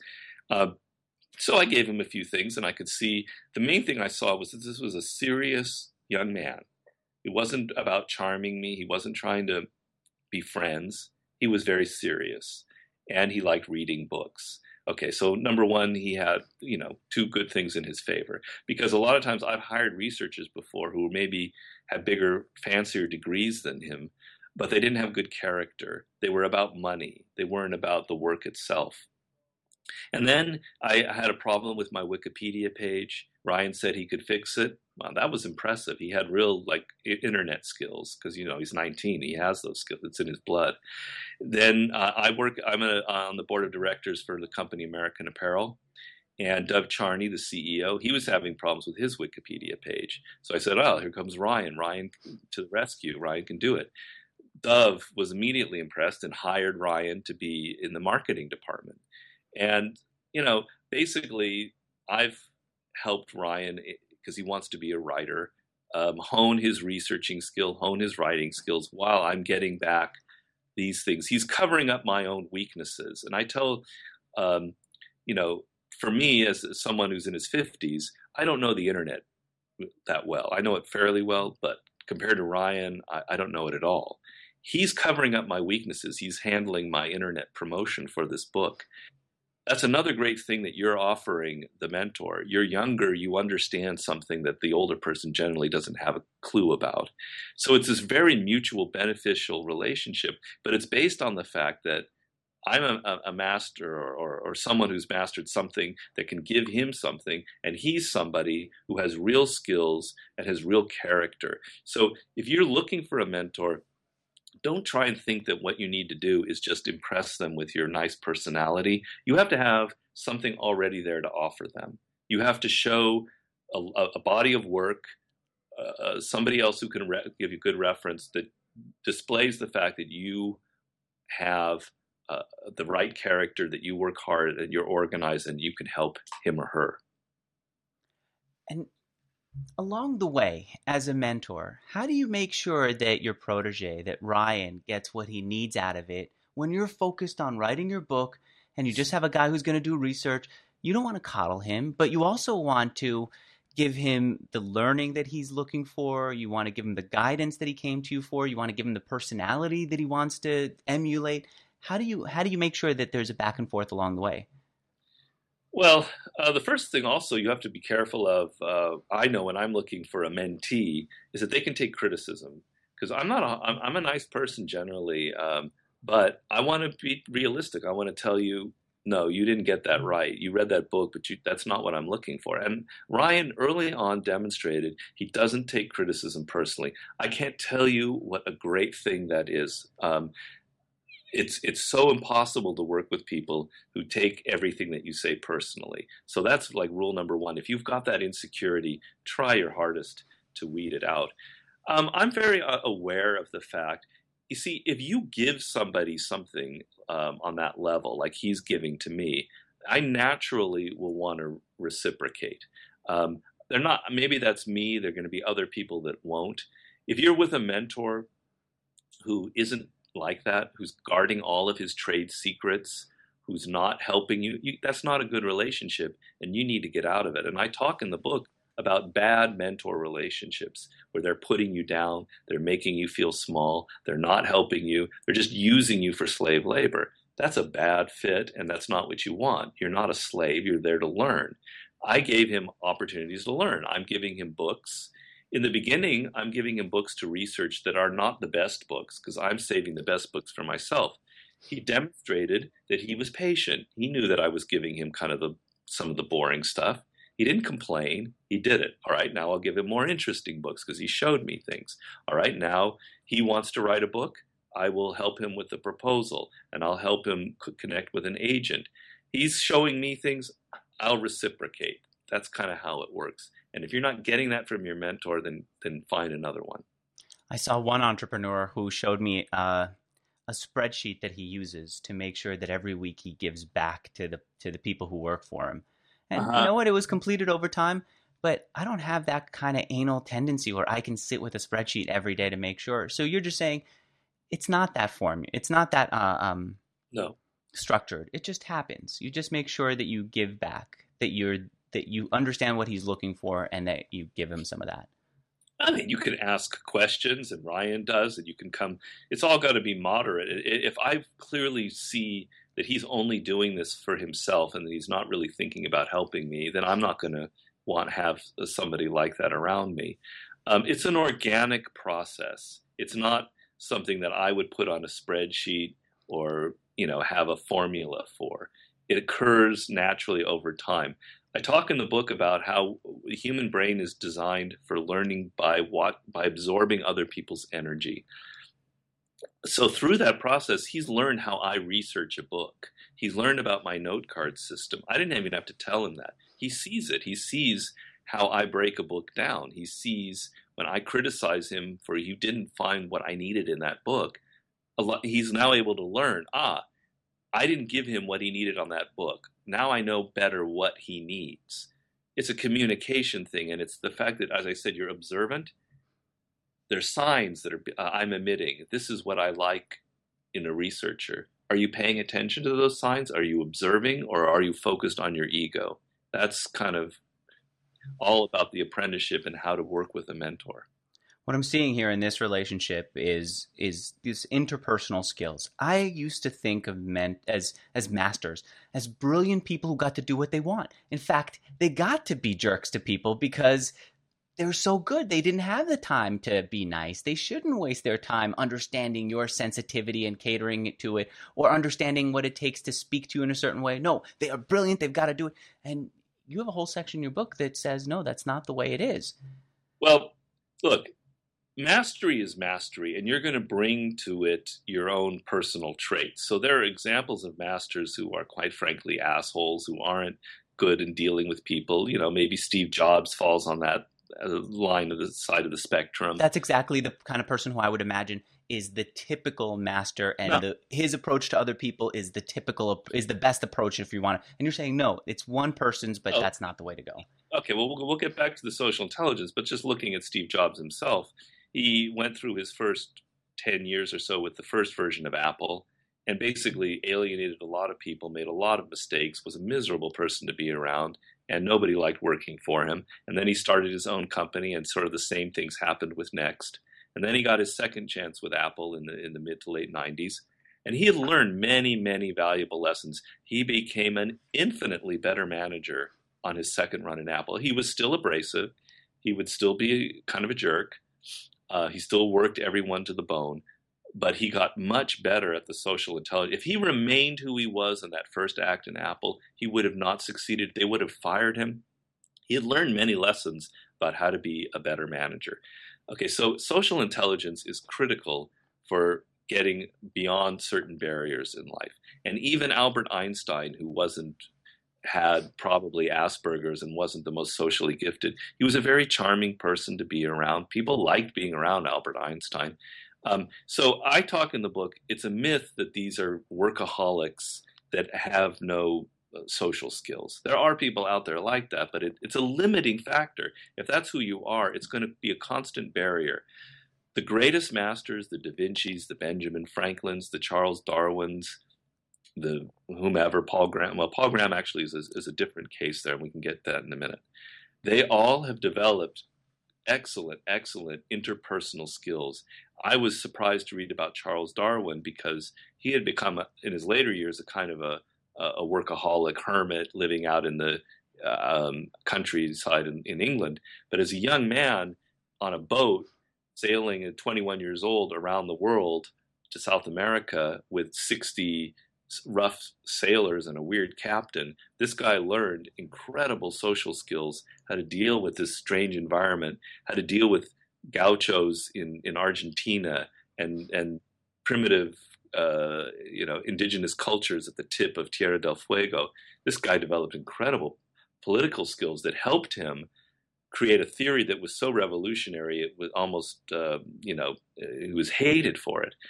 S2: So I gave him a few things, and I could see the main thing I saw was that this was a serious young man. It wasn't about charming me. He wasn't trying to be friends. He was very serious. And he liked reading books. Okay, so number one, he had, two good things in his favor. Because a lot of times I've hired researchers before who maybe had bigger, fancier degrees than him, but they didn't have good character. They were about money. They weren't about the work itself. And then I had a problem with my Wikipedia page. Ryan said he could fix it. Well, that was impressive. He had real internet skills because, he's 19. He has those skills. It's in his blood. Then I'm on the board of directors for the company American Apparel. And Dov Charney, the CEO, he was having problems with his Wikipedia page. So I said, oh, here comes Ryan. Ryan to the rescue. Ryan can do it. Dov was immediately impressed and hired Ryan to be in the marketing department. And, basically I've helped Ryan because he wants to be a writer, hone his researching skill, hone his writing skills while I'm getting back these things. He's covering up my own weaknesses. And I tell, for me as someone who's in his 50s, I don't know the internet that well. I know it fairly well, but compared to Ryan, I don't know it at all. He's covering up my weaknesses. He's handling my internet promotion for this book. That's another great thing that you're offering the mentor. You're younger, you understand something that the older person generally doesn't have a clue about. So it's this very mutual beneficial relationship, but it's based on the fact that I'm a master or someone who's mastered something that can give him something, and he's somebody who has real skills and has real character. So if you're looking for a mentor, don't try and think that what you need to do is just impress them with your nice personality. You have to have something already there to offer them. You have to show a body of work, somebody else who can give you good reference that displays the fact that you have the right character, that you work hard and you're organized and you can help him or her.
S3: And along the way, as a mentor, how do you make sure that your protege, that Ryan, gets what he needs out of it when you're focused on writing your book and you just have a guy who's going to do research? You don't want to coddle him, but you also want to give him the learning that he's looking for. You want to give him the guidance that he came to you for. You want to give him the personality that he wants to emulate. How do you make sure that there's a back and forth along the way?
S2: Well, the first thing also you have to be careful of, I know when I'm looking for a mentee, is that they can take criticism. Because I'm a nice person generally, but I want to be realistic. I want to tell you, no, you didn't get that right. You read that book, but that's not what I'm looking for. And Ryan early on demonstrated he doesn't take criticism personally. I can't tell you what a great thing that is. It's so impossible to work with people who take everything that you say personally. So that's like rule number one. If you've got that insecurity, try your hardest to weed it out. I'm very aware of the fact, you see, if you give somebody something on that level, like he's giving to me, I naturally will want to reciprocate. They're not, maybe that's me. There are going to be other people that won't. If you're with a mentor who isn't like that, who's guarding all of his trade secrets, who's not helping you, that's not a good relationship, and you need to get out of it. And I talk in the book about bad mentor relationships where they're putting you down, they're making you feel small, they're not helping you, they're just using you for slave labor. That's a bad fit, and that's not what you want. You're not a slave, you're there to learn. I gave him opportunities to learn. I'm giving him books. In the beginning, I'm giving him books to research that are not the best books because I'm saving the best books for myself. He demonstrated that he was patient. He knew that I was giving him kind of some of the boring stuff. He didn't complain. He did it. All right, now I'll give him more interesting books because he showed me things. All right, now he wants to write a book. I will help him with the proposal, and I'll help him connect with an agent. He's showing me things. I'll reciprocate. That's kind of how it works. And if you're not getting that from your mentor, then find another one.
S3: I saw one entrepreneur who showed me a spreadsheet that he uses to make sure that every week he gives back to the people who work for him. And you know what? It was completed over time, but I don't have that kind of anal tendency where I can sit with a spreadsheet every day to make sure. So you're just saying it's not that form. It's not that
S2: no
S3: structured. It just happens. You just make sure that you give back, that you understand what he's looking for, and that you give him some of that.
S2: I mean, you can ask questions, and Ryan does, and you can come. It's all got to be moderate. If I clearly see that he's only doing this for himself and that he's not really thinking about helping me, then I'm not going to want to have somebody like that around me. It's an organic process. It's not something that I would put on a spreadsheet or have a formula for. It occurs naturally over time. I talk in the book about how the human brain is designed for learning by absorbing other people's energy. So through that process, he's learned how I research a book. He's learned about my note card system. I didn't even have to tell him that. He sees it. He sees how I break a book down. He sees when I criticize him for you didn't find what I needed in that book. He's now able to learn, I didn't give him what he needed on that book. Now I know better what he needs. It's a communication thing, and it's the fact that, as I said, you're observant. There's signs that I'm emitting. This is what I like in a researcher. Are you paying attention to those signs? Are you observing, or are you focused on your ego? That's kind of all about the apprenticeship and how to work with a mentor.
S3: What I'm seeing here in this relationship is these interpersonal skills. I used to think of men as masters, as brilliant people who got to do what they want. In fact, they got to be jerks to people because they're so good. They didn't have the time to be nice. They shouldn't waste their time understanding your sensitivity and catering it to it, or understanding what it takes to speak to you in a certain way. No, they are brilliant. They've got to do it. And you have a whole section in your book that says, no, that's not the way it is.
S2: Well, look, mastery is mastery, and you're going to bring to it your own personal traits. So there are examples of masters who are, quite frankly, assholes, who aren't good in dealing with people. Maybe Steve Jobs falls on that line of the side of the spectrum.
S3: That's exactly the kind of person who I would imagine is the typical master, and his approach to other people is the best approach if you want to. And you're saying, no, it's one person's, but that's not the way to go.
S2: Okay, well, we'll get back to the social intelligence, but just looking at Steve Jobs himself, he went through his first 10 years or so with the first version of Apple and basically alienated a lot of people, made a lot of mistakes, was a miserable person to be around, and nobody liked working for him. And then he started his own company, and sort of the same things happened with Next. And then he got his second chance with Apple in the mid to late 90s. And he had learned many, many valuable lessons. He became an infinitely better manager on his second run in Apple. He was still abrasive. He would still be kind of a jerk. He still worked everyone to the bone, but he got much better at the social intelligence. If he remained who he was in that first act in Apple, he would have not succeeded. They would have fired him. He had learned many lessons about how to be a better manager. Okay, so social intelligence is critical for getting beyond certain barriers in life. And even Albert Einstein, who had probably Asperger's and wasn't the most socially gifted, he was a very charming person to be around. People liked being around Albert Einstein. So I talk in the book, it's a myth that these are workaholics that have no social skills. There are people out there like that, but it's a limiting factor. If that's who you are, it's going to be a constant barrier. The greatest masters, the Da Vinci's, the Benjamin Franklins, the Charles Darwins, the whomever, Paul Graham. Well, Paul Graham actually is a different case there, and we can get that in a minute. They all have developed excellent interpersonal skills. I was surprised to read about Charles Darwin because he had become, in his later years, a kind of a workaholic hermit living out in the countryside in England. But as a young man on a boat, sailing at 21 years old around the world to South America with 60 rough sailors and a weird captain, this guy learned incredible social skills, how to deal with this strange environment, how to deal with gauchos in Argentina and primitive indigenous cultures at the tip of Tierra del Fuego. This guy developed incredible political skills that helped him create a theory that was so revolutionary it was almost he was hated for it.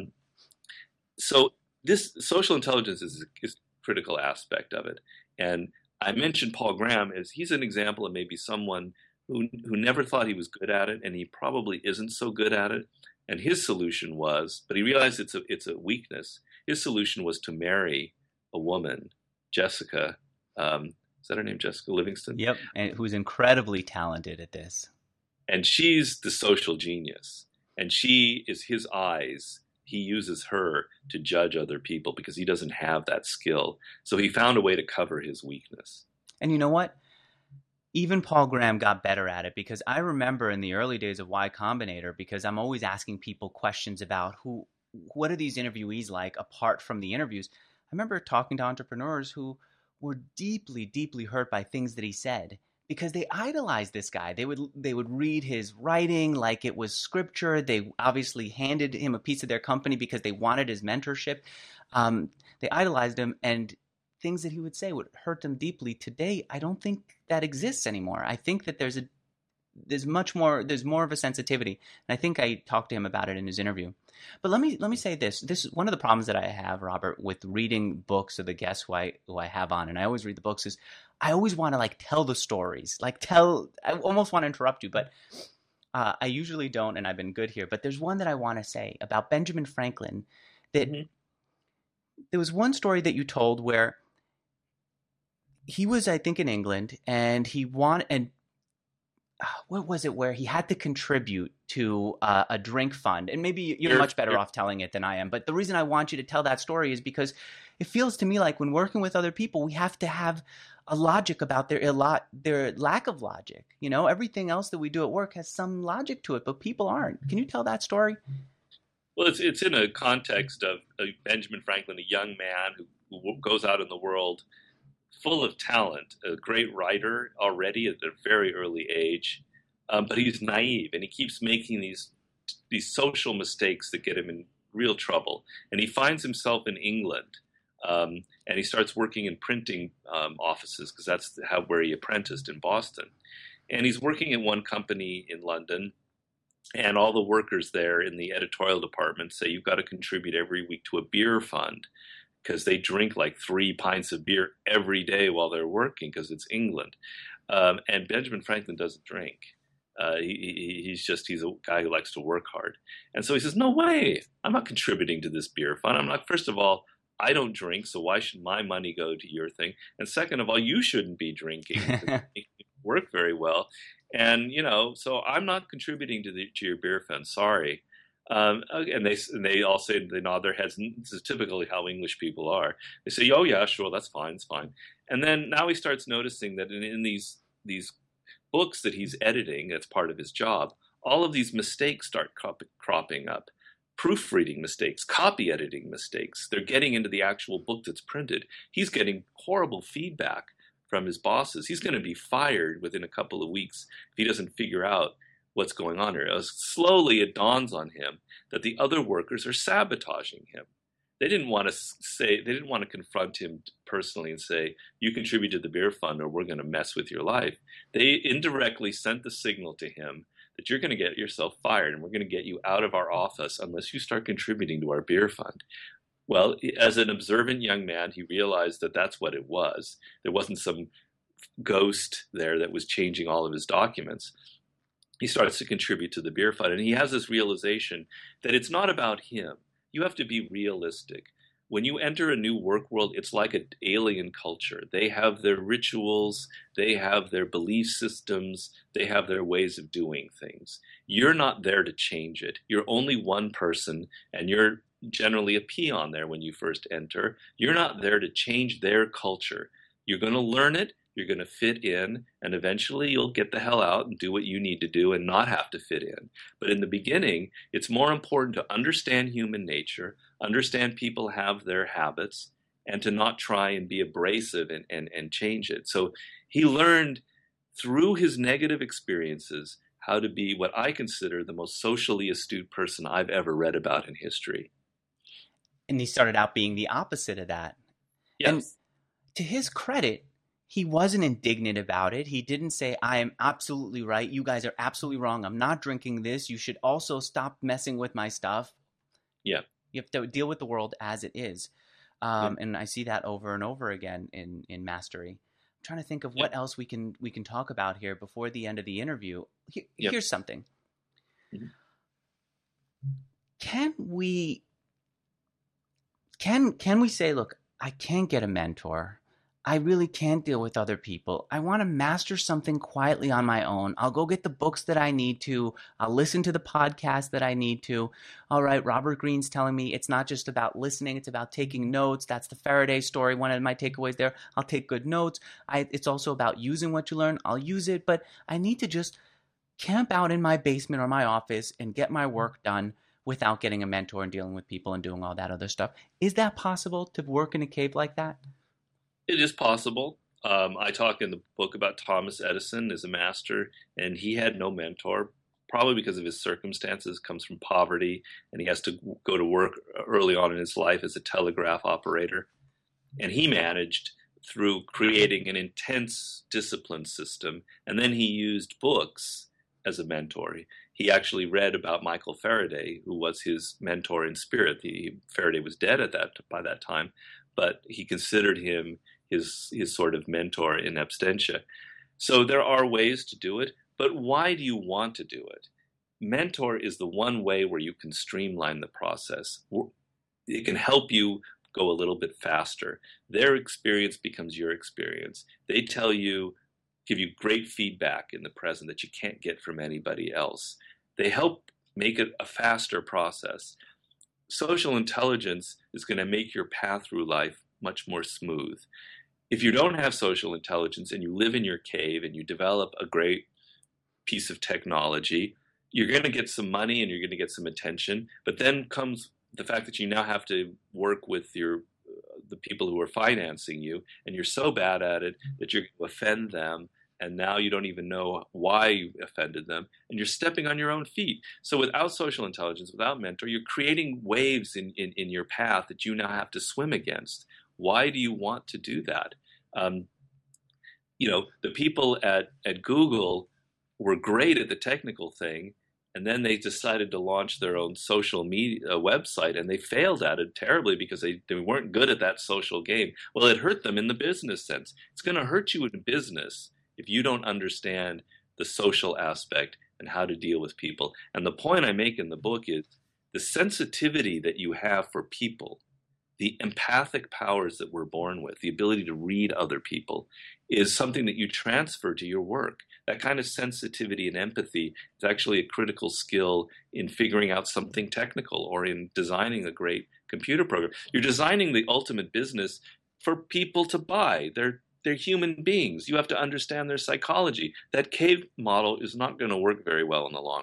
S2: So this social intelligence is a critical aspect of it. And I mentioned Paul Graham as he's an example of maybe someone who never thought he was good at it, and he probably isn't so good at it. And his solution was, but he realized it's a weakness. His solution was to marry a woman, Jessica. Is that her name, Jessica Livingston?
S3: Yep, and who's incredibly talented at this.
S2: And she's the social genius. And she is his eyes. He uses her to judge other people because he doesn't have that skill. So he found a way to cover his weakness.
S3: And you know what? Even Paul Graham got better at it, because I remember in the early days of Y Combinator, because I'm always asking people questions about what are these interviewees like apart from the interviews. I remember talking to entrepreneurs who were deeply, deeply hurt by things that he said because they idolized this guy. They would read his writing like it was scripture. They obviously handed him a piece of their company because they wanted his mentorship. They idolized him, and things that he would say would hurt them deeply. Today, I don't think that exists anymore. I think that there's more of a sensitivity, and I think I talked to him about it in his interview. But let me say this. This is one of the problems that I have, Robert, with reading books of the guests who I have on, and I always read the books, is I always want to tell the stories. I almost want to interrupt you, but I usually don't, and I've been good here. But there's one that I want to say about Benjamin Franklin. That there was one story that you told where he was, I think, in England, and what was it, where he had to contribute to a drink fund? And maybe you're much better off telling it than I am. But the reason I want you to tell that story is because it feels to me like when working with other people, we have to have a logic about their lack of logic. Everything else that we do at work has some logic to it, but people aren't. Can you tell that story?
S2: Well, it's in a context of Benjamin Franklin, a young man who goes out in the world full of talent, a great writer already at a very early age, but he's naive, and he keeps making these social mistakes that get him in real trouble. And he finds himself in England, and he starts working in printing offices because that's where he apprenticed in Boston. And he's working in one company in London, and all the workers there in the editorial department say, you've got to contribute every week to a beer fund, because they drink 3 pints of beer every day while they're working because it's England. And Benjamin Franklin doesn't drink. He's a guy who likes to work hard. And so he says, no way, I'm not contributing to this beer fund. I'm not, first of all, I don't drink, so why should my money go to your thing? And second of all, you shouldn't be drinking. You work very well. And, so I'm not contributing to your beer fund. Sorry. And they all say, they nod their heads. And this is typically how English people are. They say, "Oh yeah, sure, that's fine, it's fine." And then now he starts noticing that in these books that he's editing, that's part of his job, all of these mistakes start cropping up. Proofreading mistakes, copy editing mistakes. They're getting into the actual book that's printed. He's getting horrible feedback from his bosses. He's going to be fired within a couple of weeks if he doesn't figure out what's going on here. Slowly it dawns on him that the other workers are sabotaging him. They didn't want to confront him personally and say, you contribute to the beer fund or we're going to mess with your life. They indirectly sent the signal to him that you're going to get yourself fired and we're going to get you out of our office unless you start contributing to our beer fund. Well, as an observant young man, he realized that that's what it was. There wasn't some ghost there that was changing all of his documents. He starts to contribute to the beer fund, and he has this realization that it's not about him. You have to be realistic. When you enter a new work world, it's like an alien culture. They have their rituals, they have their belief systems, they have their ways of doing things. You're not there to change it. You're only one person, and you're generally a peon there when you first enter. You're not there to change their culture. You're going to learn it, you're going to fit in, and eventually you'll get the hell out and do what you need to do and not have to fit in. But in the beginning, it's more important to understand human nature, understand people have their habits, and to not try and be abrasive and change it. So he learned through his negative experiences how to be what I consider the most socially astute person I've ever read about in history.
S3: And he started out being the opposite of that.
S2: Yes.
S3: And to his credit, he wasn't indignant about it. He didn't say, I am absolutely right. You guys are absolutely wrong. I'm not drinking this. You should also stop messing with my stuff.
S2: Yeah.
S3: You have to deal with the world as it is. And I see that over and over again in Mastery. I'm trying to think of what else we can talk about here before the end of the interview. Here's something. Mm-hmm. Can we say, look, I can't get a mentor. I really can't deal with other people. I want to master something quietly on my own. I'll go get the books that I need to. I'll listen to the podcast that I need to. All right, Robert Greene's telling me it's not just about listening, it's about taking notes. That's the Faraday story, one of my takeaways there. I'll take good notes. It's also about using what you learn. I'll use it, but I need to just camp out in my basement or my office and get my work done without getting a mentor and dealing with people and doing all that other stuff. Is that possible to work in a cave like that?
S2: It is possible. I talk in the book about Thomas Edison as a master, and he had no mentor, probably because of his circumstances, comes from poverty, and he has to go to work early on in his life as a telegraph operator. And he managed through creating an intense discipline system, and then he used books as a mentor. He actually read about Michael Faraday, who was his mentor in spirit. Faraday was dead by that time, but he considered him his sort of mentor in absentia. So there are ways to do it, but why do you want to do it? Mentor is the one way where you can streamline the process. It can help you go a little bit faster. Their experience becomes your experience. They tell you, give you great feedback in the present that you can't get from anybody else. They help make it a faster process. Social intelligence is going to make your path through life much more smooth. If you don't have social intelligence and you live in your cave and you develop a great piece of technology, you're going to get some money and you're going to get some attention, but then comes the fact that you now have to work with the people who are financing you, and you're so bad at it that you're going to offend them, and now you don't even know why you offended them, and you're stepping on your own feet. So without social intelligence, without mentor, you're creating waves in your path that you now have to swim against. Why do you want to do that? The people at Google were great at the technical thing, and then they decided to launch their own social media website, and they failed at it terribly because they weren't good at that social game. Well, it hurt them in the business sense. It's going to hurt you in business if you don't understand the social aspect and how to deal with people. And the point I make in the book is the sensitivity that you have for people, the empathic powers that we're born with, the ability to read other people, is something that you transfer to your work. That kind of sensitivity and empathy is actually a critical skill in figuring out something technical or in designing a great computer program. You're designing the ultimate business for people to buy. They're human beings. You have to understand their psychology. That cave model is not going to work very well in the long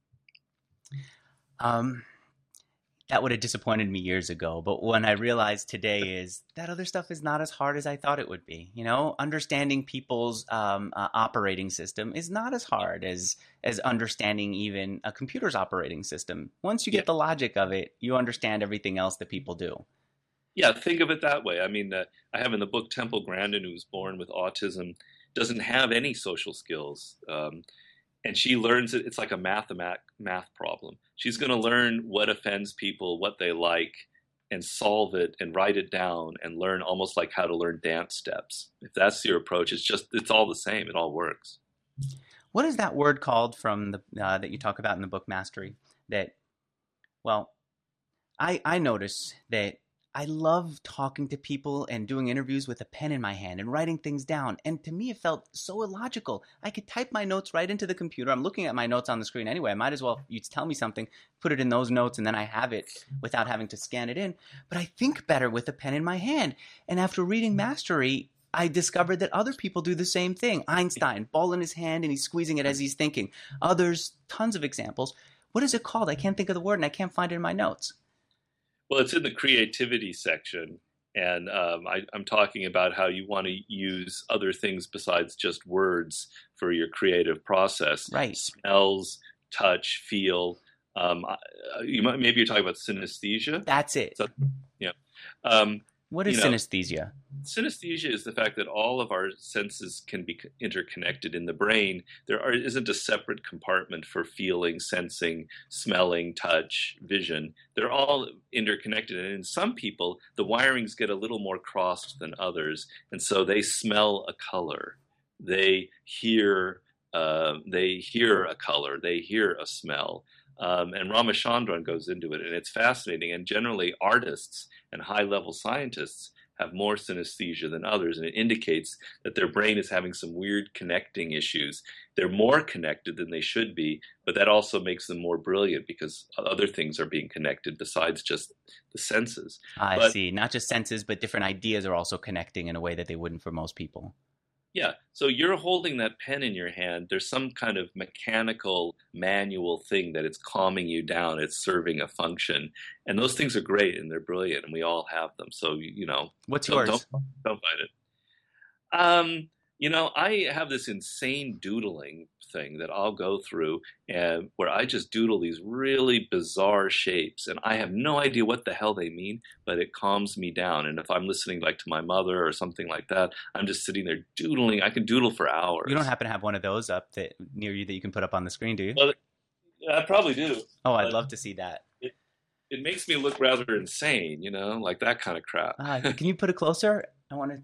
S2: run.
S3: That would have disappointed me years ago. But when I realized today is that other stuff is not as hard as I thought it would be. Understanding people's operating system is not as hard as understanding even a computer's operating system. Once you get the logic of it, you understand everything else that people do.
S2: Yeah, think of it that way. I mean, I have in the book Temple Grandin, who was born with autism, doesn't have any social skills. And she learns it. It's like a math problem. She's going to learn what offends people, what they like, and solve it and write it down and learn almost like how to learn dance steps. If that's your approach, it's all the same. It all works.
S3: What is that word called from the that you talk about in the book Mastery? That, well, I notice that I love talking to people and doing interviews with a pen in my hand and writing things down. And to me, it felt so illogical. I could type my notes right into the computer. I'm looking at my notes on the screen anyway. I might as well, you tell me something, put it in those notes, and then I have it without having to scan it in. But I think better with a pen in my hand. And after reading Mastery, I discovered that other people do the same thing. Einstein, ball in his hand, and he's squeezing it as he's thinking. Others, tons of examples. What is it called? I can't think of the word, and I can't find it in my notes.
S2: Well, it's in the creativity section, and I'm talking about how you want to use other things besides just words for your creative process.
S3: Right.
S2: Smells, touch, feel. Maybe you're talking about synesthesia.
S3: That's it.
S2: So, yeah.
S3: What is synesthesia?
S2: Synesthesia is the fact that all of our senses can be interconnected in the brain. Isn't a separate compartment for feeling, sensing, smelling, touch, vision. They're all interconnected. And in some people, the wirings get a little more crossed than others. And so they smell a color. They hear a color. They hear a smell. And Ramachandran goes into it, and it's fascinating. And generally, artists and high-level scientists have more synesthesia than others, and it indicates that their brain is having some weird connecting issues. They're more connected than they should be, but that also makes them more brilliant because other things are being connected besides just the senses.
S3: I see. Not just senses, but different ideas are also connecting in a way that they wouldn't for most people.
S2: Yeah, so you're holding that pen in your hand. There's some kind of mechanical, manual thing that it's calming you down. It's serving a function. And those things are great and they're brilliant and we all have them. So,
S3: What's yours?
S2: Don't fight it. I have this insane doodling thing that I'll go through and where I just doodle these really bizarre shapes and I have no idea what the hell they mean, but it calms me down. And if I'm listening like to my mother or something like that, I'm just sitting there doodling. I can doodle for hours.
S3: You don't happen to have one of those up near you that you can put up on the screen, do you?
S2: Well, I probably do.
S3: Oh, I'd love to see that.
S2: It makes me look rather insane, like that kind of crap.
S3: Can you put it closer? I want to...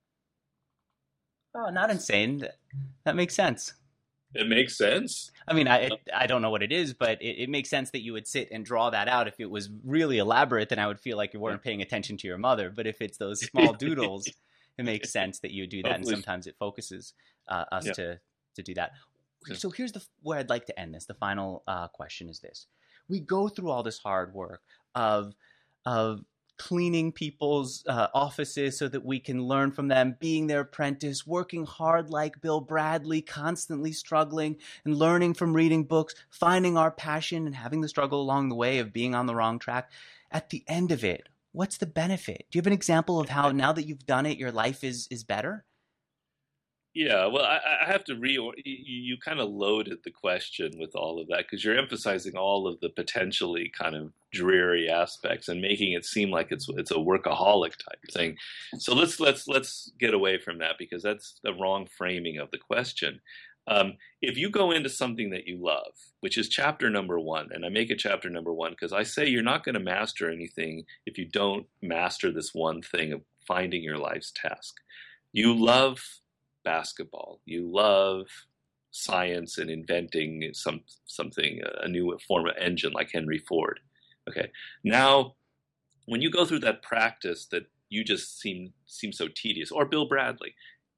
S3: Oh, not insane. That makes sense.
S2: It makes sense.
S3: I mean, I don't know what it is, but it makes sense that you would sit and draw that out. If it was really elaborate, then I would feel like you weren't paying attention to your mother. But if it's those small doodles, it makes sense that you do that. And sometimes it focuses us to do that. So here's where I'd like to end this. The final question is this. We go through all this hard work of cleaning people's offices so that we can learn from them, being their apprentice, working hard like Bill Bradley, constantly struggling and learning from reading books, finding our passion and having the struggle along the way of being on the wrong track. At the end of it, what's the benefit? Do you have an example of how now that you've done it, your life is better?
S2: Yeah, well, I have to you kind of loaded the question with all of that because you're emphasizing all of the potentially kind of dreary aspects and making it seem like it's a workaholic type thing. So let's get away from that because that's the wrong framing of the question. If you go into something that you love, which is chapter number 1, and I make it chapter number 1 because I say you're not going to master anything if you don't master this one thing of finding your life's task. You love basketball. You love science and inventing something, a new form of engine like Henry Ford. Okay. Now, when you go through that practice that you just seem so tedious, or Bill Bradley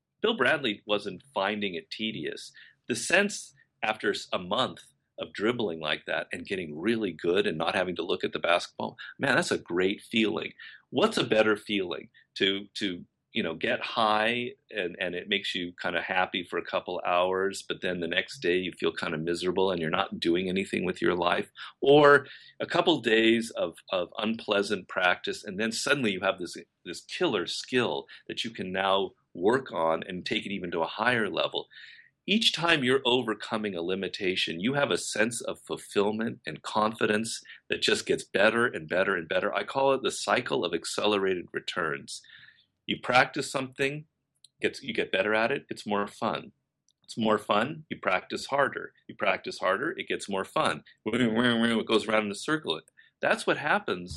S2: wasn't finding it tedious. The sense after a month of dribbling like that and getting really good and not having to look at the basketball, man, that's a great feeling. What's a better feeling to get high and it makes you kind of happy for a couple hours, but then the next day you feel kind of miserable and you're not doing anything with your life, or a couple days of unpleasant practice and then suddenly you have this killer skill that you can now work on and take it even to a higher level. Each time you're overcoming a limitation, you have a sense of fulfillment and confidence that just gets better and better and better. I call it the cycle of accelerated returns. You practice something, you get better at it, it's more fun. It's more fun, you practice harder. You practice harder, it gets more fun. It goes around in a circle. That's what happens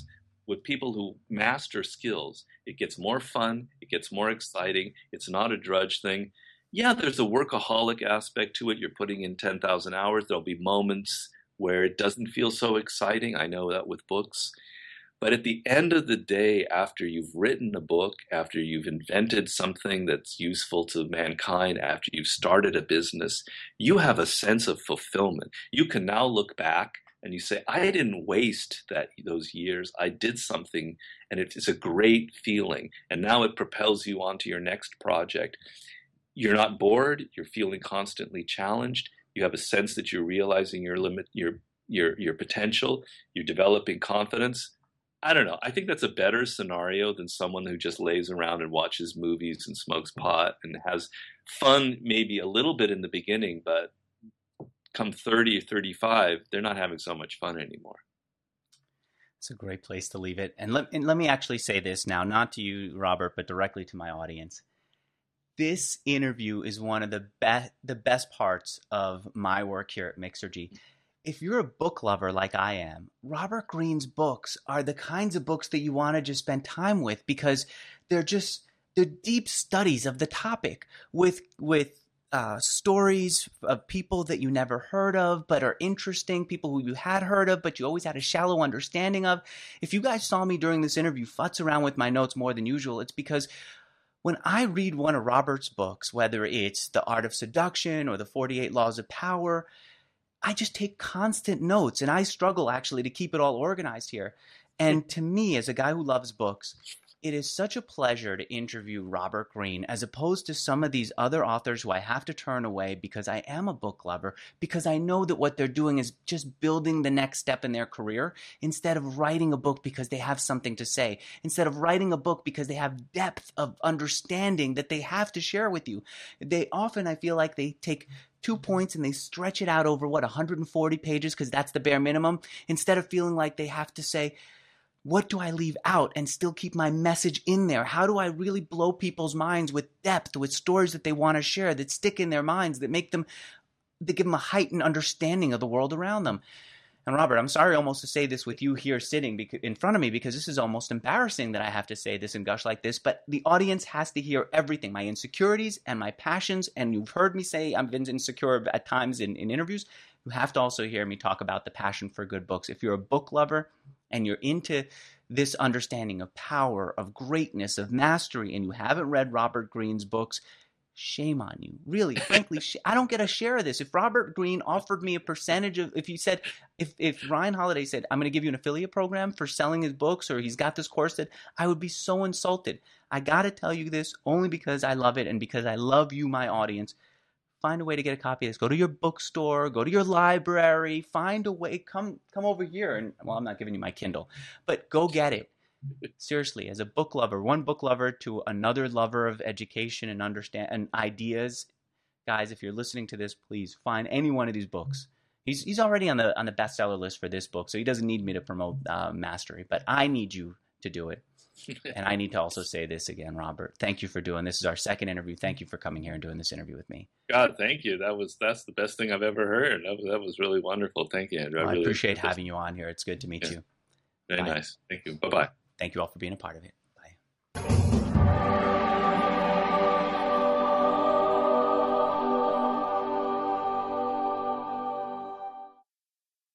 S2: with people who master skills, it gets more fun, it gets more exciting, it's not a drudge thing. Yeah, there's a workaholic aspect to it. You're putting in 10,000 hours. There'll be moments where it doesn't feel so exciting. I know that with books. But at the end of the day, after you've written a book, after you've invented something that's useful to mankind, after you've started a business, you have a sense of fulfillment. You can now look back and you say, I didn't waste those years. I did something, and it's a great feeling. And now it propels you onto your next project. You're not bored. You're feeling constantly challenged. You have a sense that you're realizing your limit, your potential. You're developing confidence. I don't know. I think that's a better scenario than someone who just lays around and watches movies and smokes pot and has fun maybe a little bit in the beginning, but come 30 or 35, they're not having so much fun anymore.
S3: It's a great place to leave it. And let me actually say this now, not to you, Robert, but directly to my audience. This interview is one of the best parts of my work here at Mixergy. If you're a book lover like I am, Robert Greene's books are the kinds of books that you want to just spend time with, because they're deep studies of the topic with stories of people that you never heard of but are interesting, people who you had heard of but you always had a shallow understanding of. If you guys saw me during this interview futz around with my notes more than usual, it's because when I read one of Robert's books, whether it's The Art of Seduction or The 48 Laws of Power, I just take constant notes, and I struggle actually to keep it all organized here. And to me, as a guy who loves books, it is such a pleasure to interview Robert Greene as opposed to some of these other authors who I have to turn away because I am a book lover, because I know that what they're doing is just building the next step in their career instead of writing a book because they have something to say, instead of writing a book because they have depth of understanding that they have to share with you. They often, I feel like they take 2 points and they stretch it out over 140 pages because that's the bare minimum, instead of feeling like they have to say, what do I leave out and still keep my message in there? How do I really blow people's minds with depth, with stories that they want to share, that stick in their minds, that give them a heightened understanding of the world around them? And Robert, I'm sorry almost to say this with you here sitting in front of me, because this is almost embarrassing that I have to say this and gush like this, but the audience has to hear everything, my insecurities and my passions. And you've heard me say I've been insecure at times in interviews. You have to also hear me talk about the passion for good books. If you're a book lover and you're into this understanding of power, of greatness, of mastery, and you haven't read Robert Greene's books, shame on you. Really, frankly, I don't get a share of this. If Robert Greene offered me a percentage of, if Ryan Holiday said, I'm going to give you an affiliate program for selling his books, or he's got this course, that I would be so insulted. I got to tell you this only because I love it and because I love you, my audience. Find a way to get a copy of this. Go to your bookstore, go to your library, find a way, come over here. And well, I'm not giving you my Kindle, but go get it. Seriously, as a book lover, one book lover to another lover of education and understand and ideas, guys, if you're listening to this, please find any one of these books. He's already on the bestseller list for this book, so he doesn't need me to promote mastery, but I need you to do it. And I need to also say this again, Robert. Thank you for doing this. This is our second interview. Thank you for coming here and doing this interview with me.
S2: God, thank you. That's the best thing I've ever heard. That was really wonderful. Thank you, Andrew.
S3: I really appreciate having you on here. It's good to meet you.
S2: Very nice. Thank you. Bye-bye.
S3: Thank you all for being a part of it.